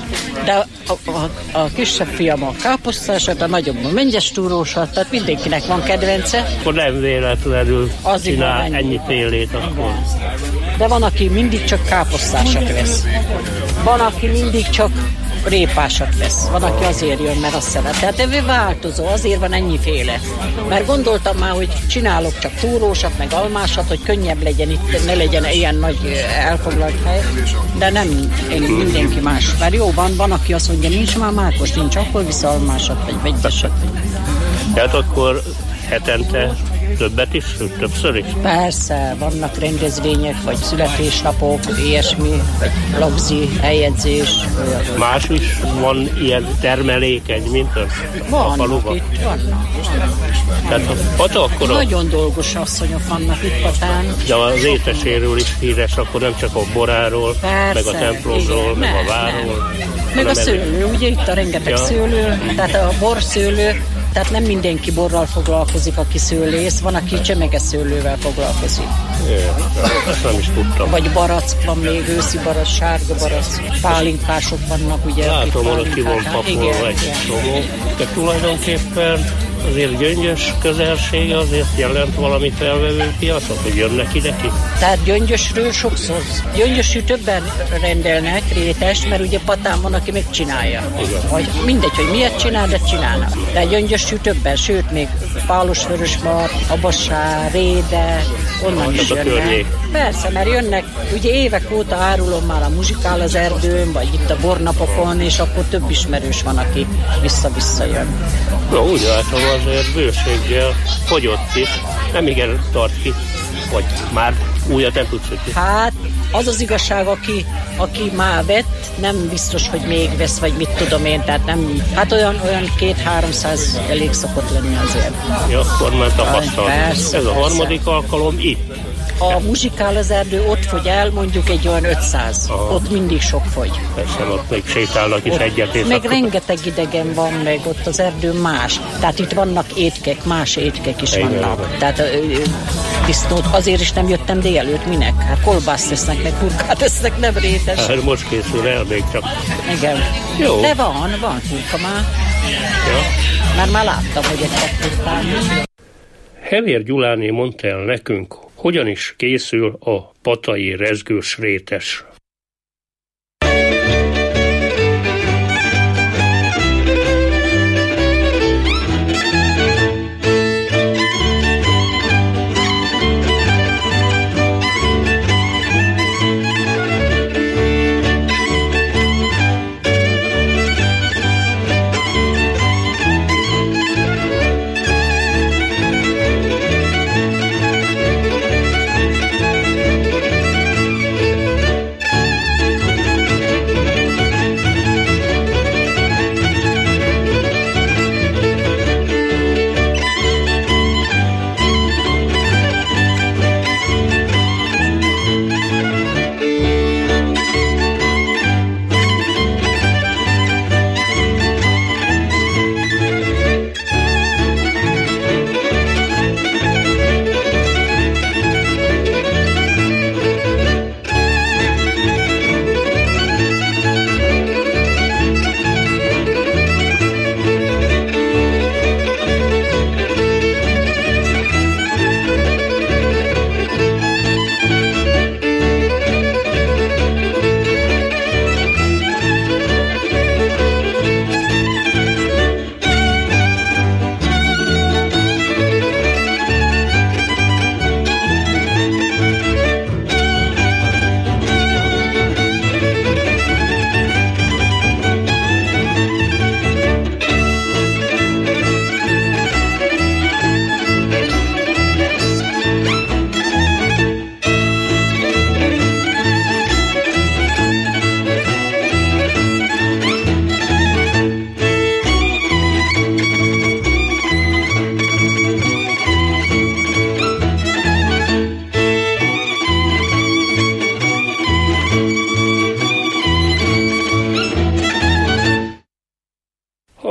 De a, a, a kisebb fiam a káposztásat, a nagyobb a mengyes túrósat, tehát mindenkinek van kedvence.
Akkor nem véletlenül
az
csinál ennyi, ennyi félét akkor.
De van, aki mindig csak káposztásat vesz. Van, aki mindig csak répásat vesz. Van, aki azért jön, mert azt szeret. Tehát ez változó, azért van ennyiféle. Mert gondoltam már, hogy csinálok csak túrósat, meg almásat, hogy könnyebb legyen itt, ne legyen ilyen nagy elfoglalt hely. De nem, én mindenki más. Mert jó, van, van, aki azt mondja, nincs már mákos, nincs, akkor visz almásat, vagy vegyesat.
Tehát akkor hetente többet is, többször is?
Persze, vannak rendezvények, vagy születésnapok, ilyesmi, vagy lagzi, eljegyzés.
Más is van ilyen termelékeny, mint a, a faluban?
Itt vannak.
Tehát a Pata akkor...
Nagyon dolgos asszonyok vannak itt Patán.
De az éteséről is híres, akkor nem csak a boráról,
persze,
meg a templomról, meg ne, a várról.
Meg a szőlő, ugye itt a rengeteg ja. szőlő, tehát a borszőlő, tehát nem mindenki borral foglalkozik, aki szőlész, van, aki csemegeszőlővel foglalkozik.
É, ezt nem is tudtam.
Vagy barack van még, őszi barack, sárga barack, pálinkások vannak, ugye.
Látom, hogy ki van pakolva egy csomó. De tulajdonképpen azért Gyöngyös közelsége azért jelent valami felvevő piacot, hogy jönnek ide ki?
Tehát Gyöngyösről sokszor. Gyöngyösről többen rendelnek rétest, mert ugye Patán van, aki megcsinálja. Vagy mindegy, hogy miért csinál, de csinálnak. De Gyöngyösről többen, sőt még Pálosvörösmart, Abassá, Réde, onnan is jönnek. Persze, mert jönnek, ugye évek óta árulom már a Muzsikál az erdőn, vagy itt a bornapokon, és akkor több ismerős van, aki vissza-vissza jön.
Na, úgy látom, azért bőséggel fogyott is, nem igen tart ki, vagy már újat nem tudsz ki.
Hát, az az igazság, aki, aki már vett, nem biztos, hogy még vesz, vagy mit tudom én, tehát nem, hát olyan, olyan két-háromszáz elég szokott lenni azért.
Ja, akkor már tapasztalt. Ez a harmadik persze. alkalom itt.
A Muzsikál az erdő ott fogy el, mondjuk egy olyan ötszáz. Aha. Ott mindig sok fogy.
Persze, ott még sétálnak is egyet.
Meg akkor... rengeteg idegen van, meg ott az erdő más. Tehát itt vannak étkek, más étkek is igen, vannak. Igen. Tehát disznót, azért is nem jöttem délelőtt, minek? Hát kolbászt tesznek, meg hurkát tesznek, nem rétes.
Hát most készül el még csak.
Igen. Jó. De van, van hurka már.
Ja.
Mert már láttam, hogy egy hurkát.
Hevér Gyuláné mondta el nekünk, hogyan is készül a patai rezgős rétes.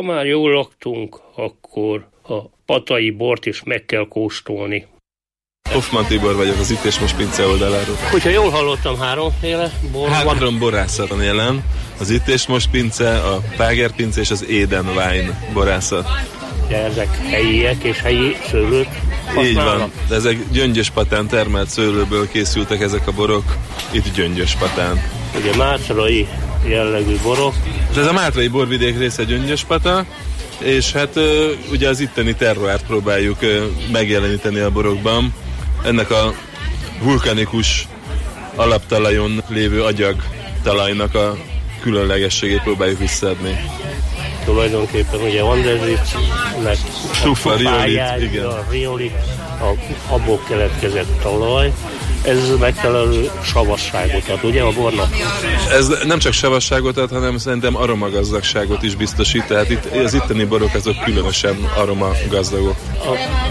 már jól laktunk, akkor a patai bort is meg kell kóstolni.
Hoffman Tibor vagyok, az Itt és Most pince oldaláról.
Hogyha jól hallottam, háromféle bor van.
Három borászat van jelen. Az Itt és Most pince, a Páger pince és az Eden Wine borászat.
De ezek helyiek és helyi szőlőt használnak?
Így van, de ezek Gyöngyöspatán termelt szőlőből készültek ezek a borok, itt Gyöngyöspatán.
Ugye mátrai jellegű borok.
Ez a mátrai borvidék része Gyöngyöspata, és hát ugye az itteni terroárt próbáljuk megjeleníteni a borokban. Ennek a vulkanikus alaptalajon lévő agyag talajnak a különlegességét próbáljuk visszaadni.
Tulajdonképpen ugye andezit, meg
Stufa, riolit, igen.
A riolit, a, abból keletkezett talaj. Ez megfelelő savasságot ad, ugye a bornak?
Ez nem csak savasságot ad, hanem szerintem aromagazdagságot is biztosít, tehát itt, az itteni borok azok különösen aromagazdagok.
A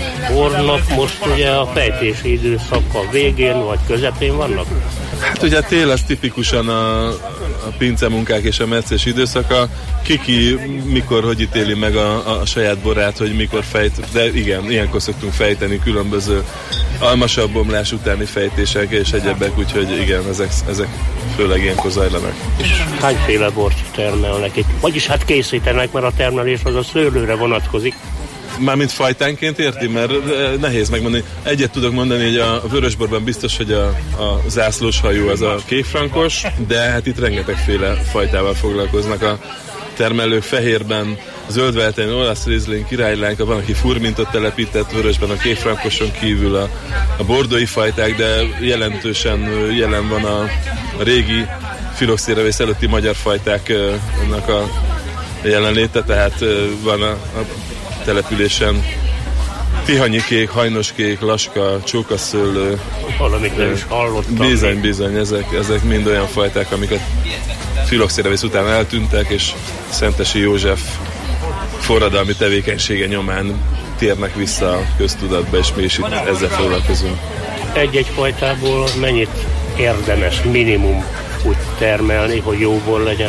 bornak most ugye a fejtési időszaka végén vagy közepén vannak?
Hát ugye a tél az tipikusan a, a pincemunkák és a meccés időszaka. Kiki mikor, hogy ítéli meg a, a saját borát, hogy mikor fejt, de igen, ilyenkor szoktunk fejteni különböző almasabb bomlás utáni fejtések és egyebek, úgyhogy igen, ezek, ezek főleg ilyenkor zajlanak.
És hányféle bort termelnek itt? Vagyis hát készítenek, mert a termelés az a szőlőre vonatkozik.
Mármint fajtánként érti, mert nehéz megmondani. Egyet tudok mondani, hogy a vörösborban biztos, hogy a, a zászlós hajú az a kékfrankos, de hát itt rengetegféle fajtával foglalkoznak a termelők. Fehérben, zöldveltein, olasz rizling, királylánka, van, aki furmintot telepített, vörösben a kékfrankoson kívül a, a bordói fajták, de jelentősen jelen van a, a régi filoxéravész előtti magyar fajtáknak a jelenléte, tehát van a, a településen tihanyi kék, hajnos kék, laska, csókaszőlő.
Valamit nem is hallottam.
Bizony, bizony, ezek, ezek mind olyan fajták, amiket filoxéravész után eltűntek, és Szentesi József forradalmi tevékenysége nyomán térnek vissza a köztudatba, és mi is itt ezzel foglalkozunk.
Egy-egy fajtából mennyit érdemes minimum úgy termelni, hogy jó bor legyen?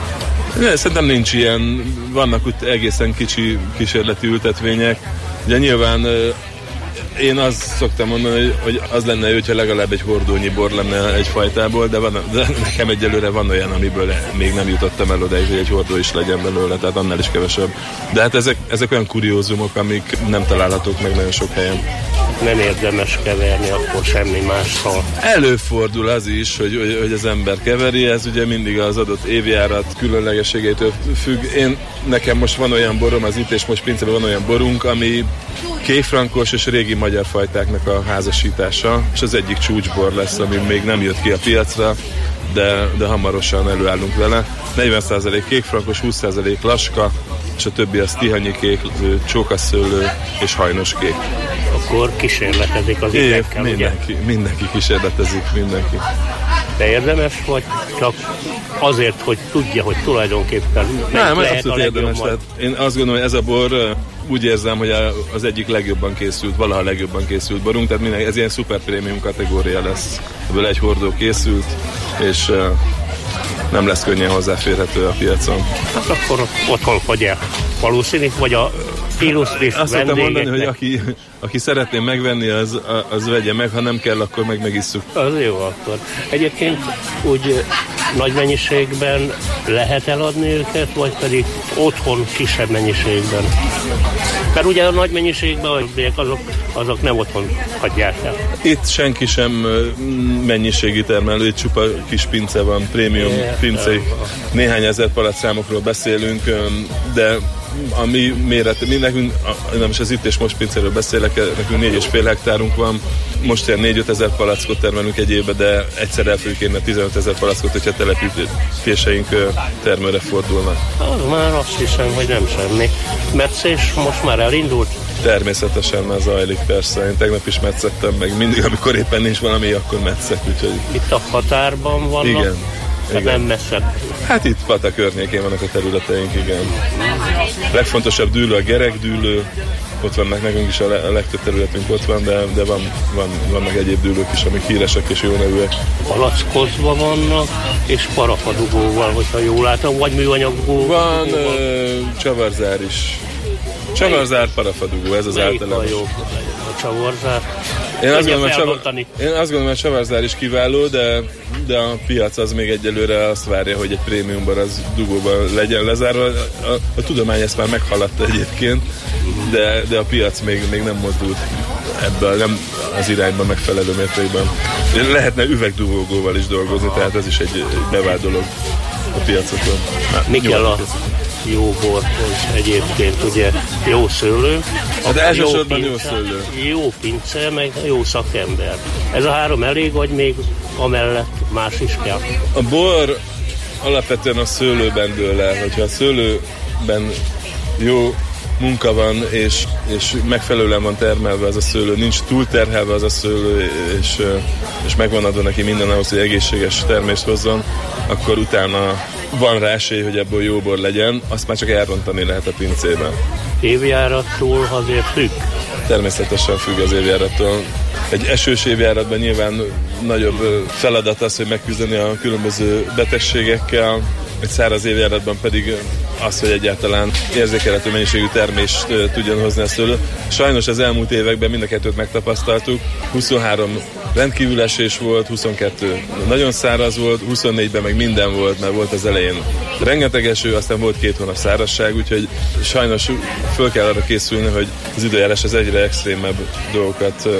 Ne, szerintem nincs ilyen, vannak ott egészen kicsi kísérleti ültetvények. Ugye nyilván én azt szoktam mondani, hogy az lenne jó, hogyha legalább egy hordónyi bor lenne egy fajtából, de, van, de nekem egyelőre van olyan, amiből még nem jutottam el odáig, hogy egy hordó is legyen belőle, tehát annál is kevesebb. De hát ezek, ezek olyan kuriózumok, amik nem találhatók meg nagyon sok helyen.
Nem érdemes keverni akkor semmi mással.
Előfordul az is, hogy, hogy, hogy az ember keveri, ez ugye mindig az adott évjárat különlegességétől függ. Én, nekem most van olyan borom, az Itt és Most pincében van olyan borunk, ami kékfrankos és régi magyar fajtáknak a házasítása, és az egyik csúcsbor lesz, ami még nem jött ki a piacra, de, de hamarosan előállunk vele. negyven százalék kékfrankos, húsz százalék laska, és a többi az tihanyi kék, csókaszőlő és hajnos kék.
Akkor kísérletezik az idegkel,
mindenki, ugye? Mindenki kísérletezik, mindenki.
De érdemes, vagy csak azért, hogy tudja, hogy tulajdonképpen
nem, lehet abszolút a érdemes. Tehát én azt gondolom, hogy ez a bor úgy érzem, hogy az egyik legjobban készült, valaha legjobban készült borunk, tehát minden, ez ilyen szuper prémium kategória lesz. Ebből egy hordó készült, és nem lesz könnyen hozzáférhető a piacon.
Hát akkor otthon vagy el. Valószínű, vagy a illusztris
azt szoktam mondani, hogy aki, aki szeretné megvenni, az, az vegye meg, ha nem kell, akkor meg megisszuk.
Az jó akkor. Egyébként úgy nagy mennyiségben lehet eladni őket, vagy pedig otthon kisebb mennyiségben? Mert ugye a nagy mennyiségben azok, azok nem otthon hagyják el.
Itt senki sem mennyiségi termelő, itt csupa kis pince van, prémium pincei. Néhány ezer palacszámokról beszélünk, de a mi méret, mi nekünk, nem is az Itt és Most pincéről beszélek, nekünk négy és fél hektárunk van, most ilyen négy-öt ezer palackot termelünk egy évben, de egyszer elfőjük érni tizenöt ezer palackot, hogyha telepítéseink termőre fordulnak.
Az már azt hiszem, hogy nem semmi. Metszés most már elindult?
Természetesen már zajlik, persze. Én tegnap is metszettem meg, mindig, amikor éppen nincs valami, akkor metszek, úgyhogy...
Itt a határban vannak?
Igen.
Tehát nem messze.
Hát itt Pata környékén vannak a területeink, igen. Legfontosabb dűlő a gerekdűlő, ott vannak, nekünk is a, le, a legtöbb területünk ott van, de, de van, van, vannak egyéb dűlők is, amik híresek és jó nevűek.
Palackozva vannak, és parafadugóval, hogyha jól látom, vagy műanyagból.
Van ö, csavarzár is. Csavarzár, parafadugó, ez az általában.
A csavarzár.
Én azt, gondolom, csavar... Én azt gondolom, hogy a csavarzár is kiváló, de, de a piac az még egyelőre azt várja, hogy egy prémiumbar az dugóban legyen lezárva. A, a, a tudomány ezt már meghaladta egyébként, de, de a piac még, még nem mozdult ebből, nem az irányba megfelelő mértékben. Lehetne üvegdugógóval is dolgozni, tehát ez is egy, egy bevált dolog a piacokon.
Mi kell a jó borhoz egyébként, ugye jó szőlő,
hát elsősorban jó, jó szőlő.
Jó pince, meg jó szakember. Ez a három elég, vagy még amellett más is kell?
A bor alapvetően a szőlőben dől el, hogyha a szőlőben jó munka van, és, és megfelelően van termelve az a szőlő, nincs túlterhelve az a szőlő, és, és megvan adva neki minden ahhoz, hogy egészséges termést hozzon, akkor utána van rá esély, hogy ebből jó bor legyen, azt már csak elrontani lehet a pincében.
Évjárattól azért függ?
Természetesen függ az évjárattól. Egy esős évjáratban nyilván nagyobb feladat az, hogy megküzdeni a különböző betegségekkel, egy száraz évjáratban pedig az, hogy egyáltalán érzékelhető mennyiségű termést uh, tudjon hozni a szőlő. Sajnos az elmúlt években mind a kettőt megtapasztaltuk. huszonhárom rendkívül esés volt, huszonkettő nagyon száraz volt, huszonnégyben meg minden volt, mert volt az elején rengeteg eső, aztán volt két hónap szárazság, úgyhogy sajnos föl kell arra készülni, hogy az időjárás az egyre extrémebb dolgokat uh,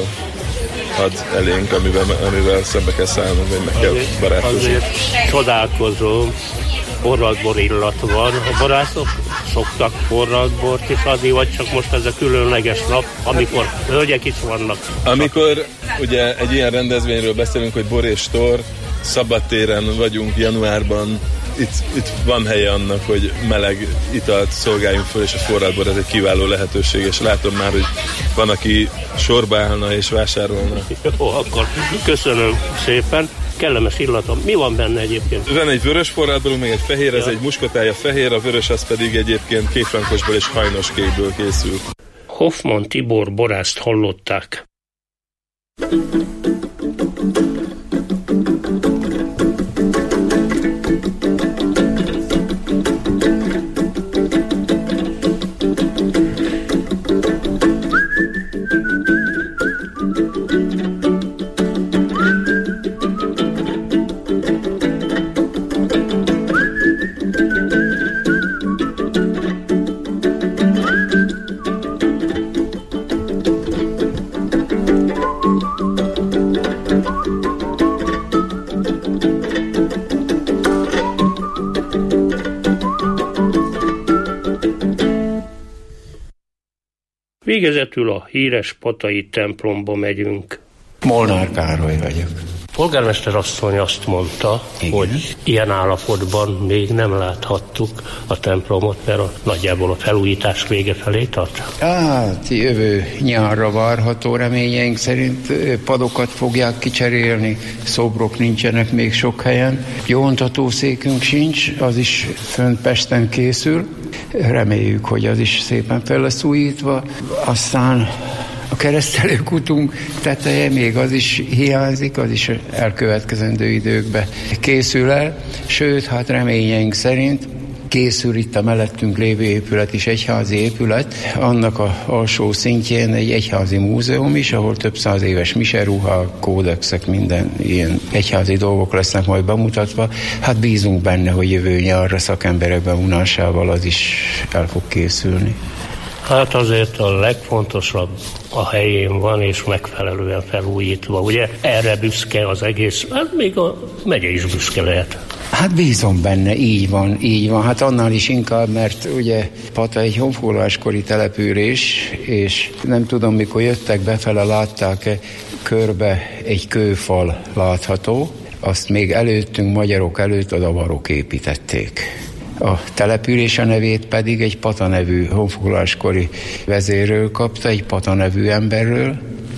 ad elénk, amivel, amivel szembe kell szállnunk, vagy meg kell barátkozni.
Azért csodálkozom, forradbor illat van. A barátok szoktak forradbort is adni, vagy csak most ez a különleges nap, amikor hölgyek is vannak.
Amikor ugye egy ilyen rendezvényről beszélünk, hogy bor és tor, szabadtéren vagyunk januárban, itt, itt van helye annak, hogy meleg italt szolgáljunk föl, és a forradbor ez egy kiváló lehetőség, és látom már, hogy van, aki sorba állna és vásárolna.
Jó, akkor köszönöm szépen. Kellemes illata. Mi van benne egyébként?
Van egy vörös forradborunk, meg egy fehér, ja. Ez egy muskotája fehér, a vörös az pedig egyébként kékfrankosból és hajnos kékből készül.
Hoffmann Tibor borászt hallották. Végezetül a híres Patai templomba megyünk.
Molnár Károly vagyok.
Polgármester asszony azt mondta, igen, hogy ilyen állapotban még nem láthattuk a templomot, mert a, nagyjából a felújítás vége felé tart.
Hát jövő nyárra várható, reményeink szerint padokat fogják kicserélni, szobrok nincsenek még sok helyen. Gyóntatószékünk sincs, az is fönt Pesten készül. Reméljük, hogy az is szépen fel lesz újítva. Aztán a keresztelőkutunk teteje, még az is hiányzik, az is elkövetkezendő időkben készül el. Sőt, hát reményeink szerint készül itt a mellettünk lévő épület is, egyházi épület. Annak a alsó szintjén egy egyházi múzeum is, ahol több száz éves miseruha, kódexek, minden ilyen egyházi dolgok lesznek majd bemutatva. Hát bízunk benne, hogy jövő nyarra szakemberek bevonásával az is el fog készülni.
Hát azért a legfontosabb a helyén van, és megfelelően felújítva. Ugye erre büszke az egész, hát még a megye is büszke lehet.
Hát bízom benne, így van, így van. Hát annál is inkább, mert ugye Pata egy honfoglaláskori település, és nem tudom, mikor jöttek befele, látták-e, körbe egy kőfal látható, azt még előttünk, magyarok előtt a davarok építették. A település a nevét pedig egy Pata nevű honfoglaláskori vezérről kapta, egy Pata nevű emberről,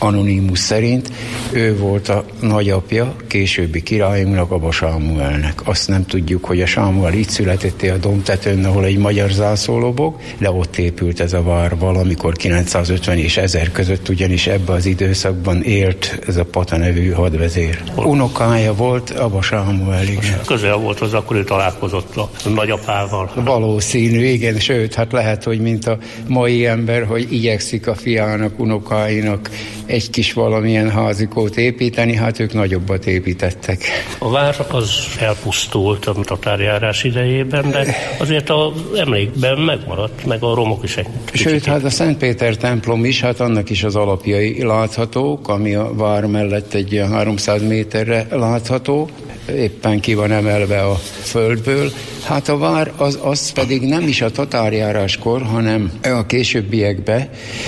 Anonymus szerint ő volt a nagyapja későbbi királyunknak, Aba Sámuelnek. Azt nem tudjuk, hogy a Sámuel itt született a dombtetőn, ahol egy magyar zászló lobog, de ott épült ez a vár valamikor kilencszázötven és ezer között, ugyanis ebben az időszakban élt ez a Pata nevű hadvezér. Unokája volt Aba Sámuel, igen.
Közel volt az, akkor ő találkozott a nagyapával.
Valószínű, igen, sőt, hát lehet, hogy mint a mai ember, hogy igyekszik a fiának, unokáinak egy kis valamilyen házikót építeni, hát ők nagyobbat építettek.
A vár az elpusztult a tatárjárás idejében, de azért az emlékben megmaradt, meg a romok is egy kicsit.
Sőt, hát a Szent Péter templom is, hát annak is az alapjai láthatók, ami a vár mellett egy háromszáz méterre látható, éppen ki van emelve a földből. Hát a vár az, az pedig nem is a tatárjáráskor, hanem a későbbiekben,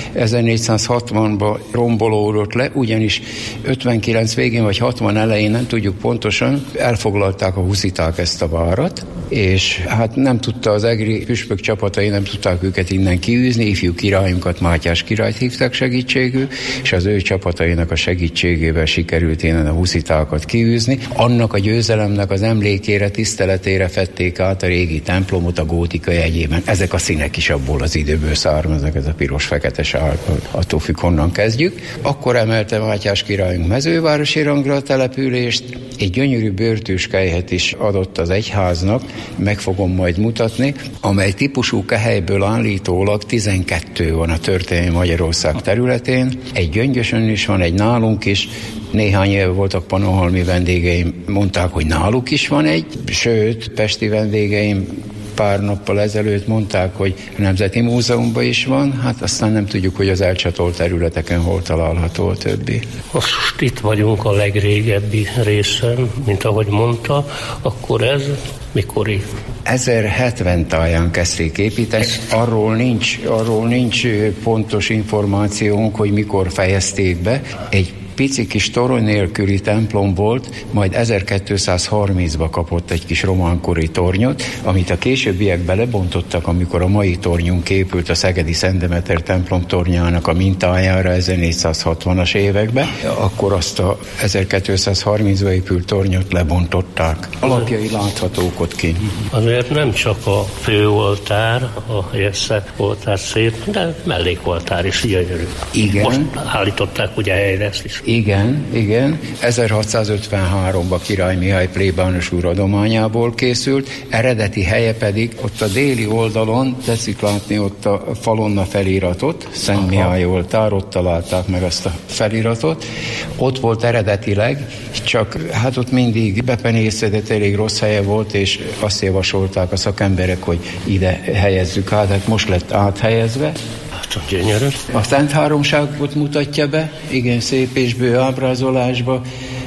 ezernégyszázhatvanban rombolódott le, ugyanis ötvenkilenc végén vagy hatvan elején, nem tudjuk pontosan, elfoglalták a husziták ezt a várat, és hát nem tudta az egri püspök csapatai, nem tudták őket innen kiűzni, ifjú királyunkat, Mátyás királyt hívták segítségül, és az ő csapatainak a segítségével sikerült innen a huszitákat kiűzni. Annak a győzelemnek az emlékére, tiszteletére fették át a régi templomot a gótika jegyében. Ezek a színek is abból az időből származnak, ez a piros-fekete sárga, attól függ, honnan kezdjük. Akkor emelte Mátyás királyunk mezővárosi rangra a települést, egy gyönyörű bőrtős kelyhet is adott az egyháznak, meg fogom majd mutatni, amely típusú kehelyből állítólag tizenkettő van a történelmi Magyarország területén. Egy Gyöngyösön is van, egy nálunk is. Néhány éve voltak pannonhalmi vendégeim, mondták, hogy náluk is van egy, sőt, pesti vendégeim pár nappal ezelőtt mondták, hogy a Nemzeti Múzeumban is van, hát aztán nem tudjuk, hogy az elcsatolt területeken hol található a többi.
Most itt vagyunk a legrégebbi részen, mint ahogy mondta, akkor ez mikori?
ezerhetven táján kezdték építeni, arról nincs, arról nincs pontos információnk, hogy mikor fejezték be. Egy pici kis torony nélküli templom volt, majd ezerkétszázharmincban kapott egy kis románkori tornyot, amit a későbbiekben lebontottak, amikor a mai tornyunk épült a szegedi Szent Demeter templom tornyának a mintájára ezernégyszázhatvanas években, akkor azt a ezerkétszázharmincban épült tornyot lebontották. Alapjai láthatók ott ki.
Azért nem csak a főoltár, a jesszek oltár szép, de mellékoltár is gyönyörű.
Igen.
Most állították ugye helyre ezt is.
Igen, igen. ezerhatszázötvenháromban Király Mihály plébános úr adományából készült, eredeti helye pedig ott a déli oldalon, tetszik látni ott a falonna feliratot, Szent Aha. Mihály oltár, ott találták meg azt a feliratot. Ott volt eredetileg, csak hát ott mindig bepenészedett, elég rossz helye volt, és azt javasolták a szakemberek, hogy ide helyezzük át, hát most lett áthelyezve.
Gyönyörű.
A Szent Háromságot mutatja be, igen, szép és bő ábrázolásba.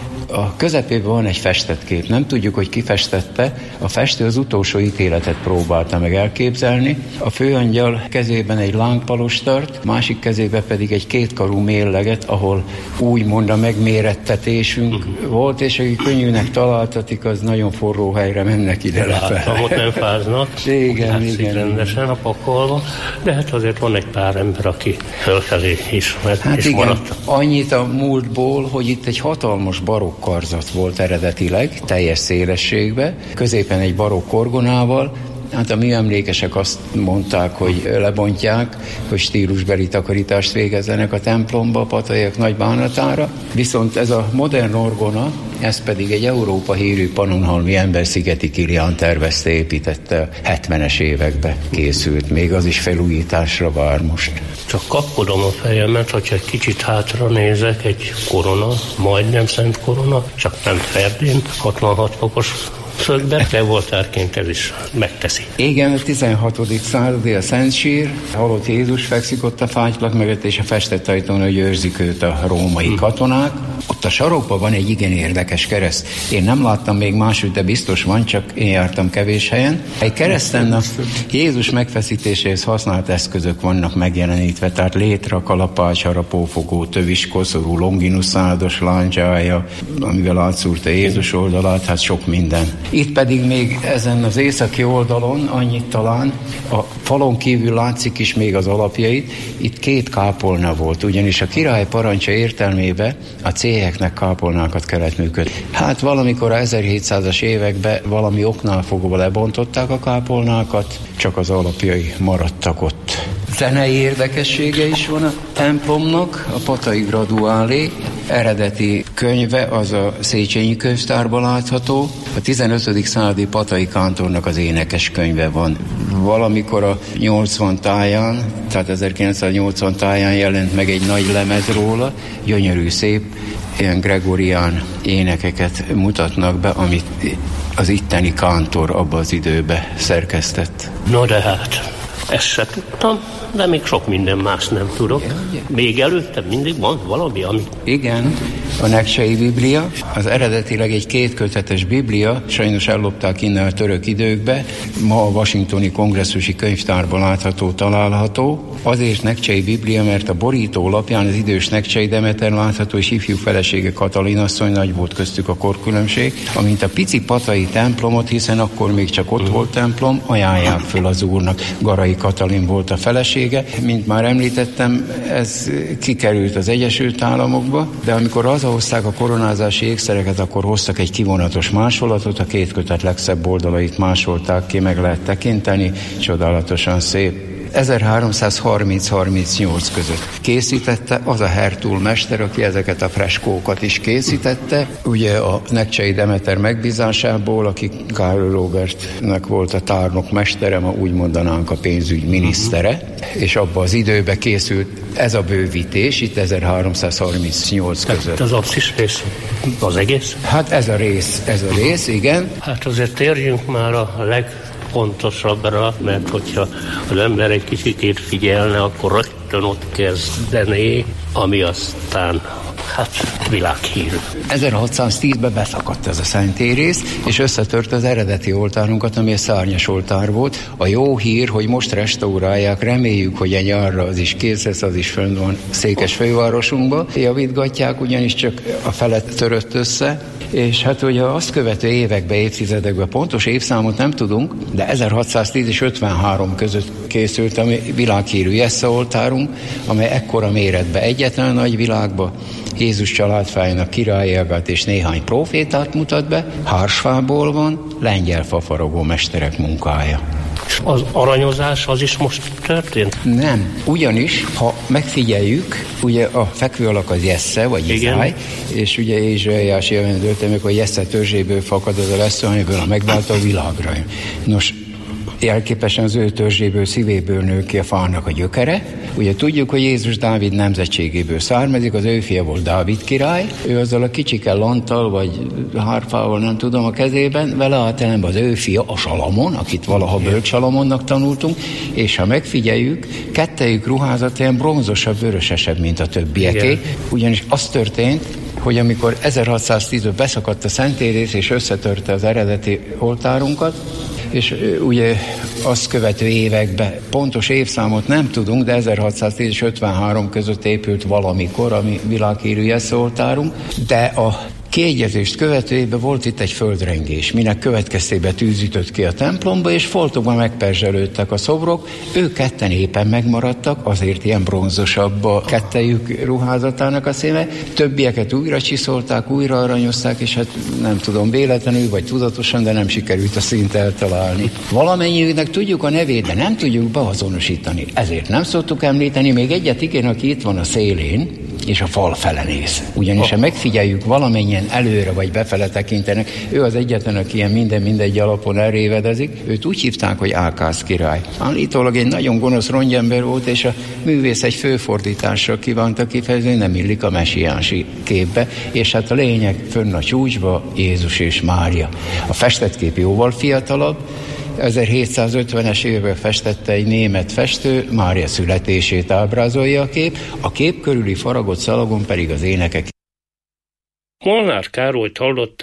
A közepében van egy festett kép. Nem tudjuk, hogy ki festette. A festő az utolsó ítéletet próbálta meg elképzelni. A főangyal kezében egy lángpalos tart, másik kezében pedig egy kétkarú mérleget, ahol úgymond a megmérettetésünk uh-huh. volt, és aki könnyűnek találtatik, az nagyon forró helyre mennek ide lefelé.
Ott nem fáznak.
Igen, igen.
Rendesen a pakolva, de hát azért van egy pár ember, aki fölfelé is,
hát
is
igen,
maradt.
Annyit a múltból, hogy itt egy hatalmas barokk karzat volt eredetileg, teljes szélességbe, középen egy barokk orgonával. Hát a mi emlékesek azt mondták, hogy lebontják, hogy stílusbeli takarítást végezzenek a templomba, a pataiak nagy bánatára. Viszont ez a modern orgona, ez pedig egy Európa hírű pannonhalmi ember, Szigeti Kilián tervezte, építette, hetvenes években készült, még az is felújításra vár most.
Csak kapkodom a fejemet, hogyha egy kicsit hátra nézek, egy korona, majdnem szent korona, csak nem ferdén, hatvanhat fokos szögbe, de voltárként ez is megteszi.
Igen, a tizenhatodik századi a Szent Sír, halott Jézus fekszik ott a fátyplak mögött, és a festett ajtón, hogy őrzik őt a római hmm. katonák. Ott a sarokban van egy igen érdekes kereszt. Én nem láttam még máshogy, de biztos van, csak én jártam kevés helyen. Egy kereszten a Jézus megfeszítéséhez használt eszközök vannak megjelenítve, tehát létra, kalapács, harapófogó, tövis, koszorú, longinuszádos láncsája, amivel átszúrta Jézus oldalát, hát sok minden. Itt pedig még ezen az északi oldalon, annyit talán, a falon kívül látszik is még az alapjait, itt két kápolna volt, ugyanis a király parancsa értelmében a céheknek kápolnákat kellett működni. Hát valamikor a ezerhétszázas években valami oknál fogva lebontották a kápolnákat, csak az alapjai maradtak ott. Zenei érdekessége is van a templomnak, a Patai Graduálé eredeti könyve az a Széchenyi könyvtárban látható. A tizenötödik századi Patai kántornak az énekes könyve van. Valamikor a nyolcvan táján, tehát ezerkilencszáznyolcvan táján jelent meg egy nagy lemez róla, gyönyörű, szép, ilyen gregorián énekeket mutatnak be, amit az itteni kántor abban az időben szerkesztett.
No de hát, ezt se tudtam, de még sok minden más nem tudok. Még előtte mindig van valami, ami...
Igen, a Nekcsei Biblia, az eredetileg egy kétkötetes Biblia, sajnos ellopták innen a török időkbe, ma a Washingtoni kongresszusi könyvtárban látható, található. Azért Nekcsei Biblia, mert a borító lapján az idős Nekcsei Demeter látható, és ifjú felesége Katalin asszony, nagy volt köztük a korkülönbség, amint a pici patai templomot, hiszen akkor még csak ott volt templom, ajánlják föl az úrnak. Garai Katalin volt a felesége. Mint már említettem, ez kikerült az Egyesült Államokba, de amikor hazahozták a koronázási ékszereket, akkor hoztak egy kivonatos másolatot, a két kötet legszebb oldalait másolták ki, meg lehet tekinteni, csodálatosan szép. ezerháromszázharminc-harmincnyolc között készítette az a Hertul mester, aki ezeket a freskókat is készítette. Ugye a Nekcsei Demeter megbízásából, aki Károly Róbertnek volt a tárnok mestere, ma úgy mondanánk a pénzügy minisztere, uh-huh. és abban az időben készült ez a bővítés, itt ezerháromszázharmincnyolc között.
Tehát az abszis rész az egész?
Hát ez a rész, ez a rész, igen.
Hát azért térjünk már a leg pontosabbra, mert hogyha az ember egy kicsit figyelne, akkor rögtön ott kezdené, ami aztán hát világhírű.
ezerhatszáztízben beszakadt ez a szentélyrész, és összetört az eredeti oltárunkat, ami egy szárnyas oltár volt. A jó hír, hogy most restaurálják, reméljük, hogy egy nyárra az is kész lesz, az is fönn van Székesfehérvárosunkban. Javítgatják, ugyanis csak a felet törött össze, és hát ugye azt követő években, évtizedekben pontos évszámot nem tudunk, de ezerhatszáztíz és ötvenhárom között készült a világhírű Jessze oltárunk, amely ekkora méretben egyetlen nagy világba Jézus családfájának királyágát és néhány profétát mutat be, hársfából van, lengyel fafaragó mesterek munkája.
Az aranyozás az is most történt?
Nem, ugyanis, ha megfigyeljük, ugye a fekvő alak az Jessze, vagy Izály, és ugye Ézsaiás jelentőlte meg, hogy Jessze törzséből fakad az a lesz, amiből a megváltó a világra. Nos, jelképesen az ő törzséből, szívéből nő ki a fának a gyökere. Ugye tudjuk, hogy Jézus Dávid nemzetségéből származik, az ő fia volt Dávid király, ő azzal a kicsike lanttal, vagy hárfával, nem tudom, a kezében, vele általában az ő fia, a Salamon, akit valaha Bölcs Salamonnak tanultunk, és ha megfigyeljük, kettejük ruházat ilyen bronzosabb, vörösesebb, mint a többieké, ugyanis az történt, hogy amikor ezerhatszáztízben beszakadt a szentélyrész, és összetörte az eredeti oltárunkat, és ugye azt követő években pontos évszámot nem tudunk, de ezerhatszáztíz és ötvenhárom között épült valamikor, ami világhírű Jessze oltárunk, de a kiegyezést követőjében volt itt egy földrengés, minek következtében tűz ütött ki a templomba, és foltokban megperzselődtek a szobrok, ők ketten éppen megmaradtak, azért ilyen bronzosabb a kettejük ruházatának a színe, többieket újra csiszolták, újra aranyozták, és hát nem tudom, véletlenül vagy tudatosan, de nem sikerült a színt eltalálni. Valamennyiüknek tudjuk a nevét, de nem tudjuk beazonosítani, ezért nem szoktuk említeni, még egyet igen, aki itt van a szélén, és a fal fele néz. Ugyanis ha megfigyeljük, valamennyien előre vagy befele tekintenek, ő az egyetlen, aki ilyen minden mindegy alapon elrévedezik, őt úgy hívták, hogy Ákász király. Állítólag egy nagyon gonosz rongyember volt, és a művész egy főfordítással kívánta kifejezni, nem illik a messiánsi képbe, és hát a lényeg fönn a csúcsba Jézus és Mária. A festett kép jóval fiatalabb, ezerhétszázötvenes években festette egy német festő, Mária születését ábrázolja a kép, a kép körüli faragott szalagon pedig az énekek.
Molnár Károlyt hallott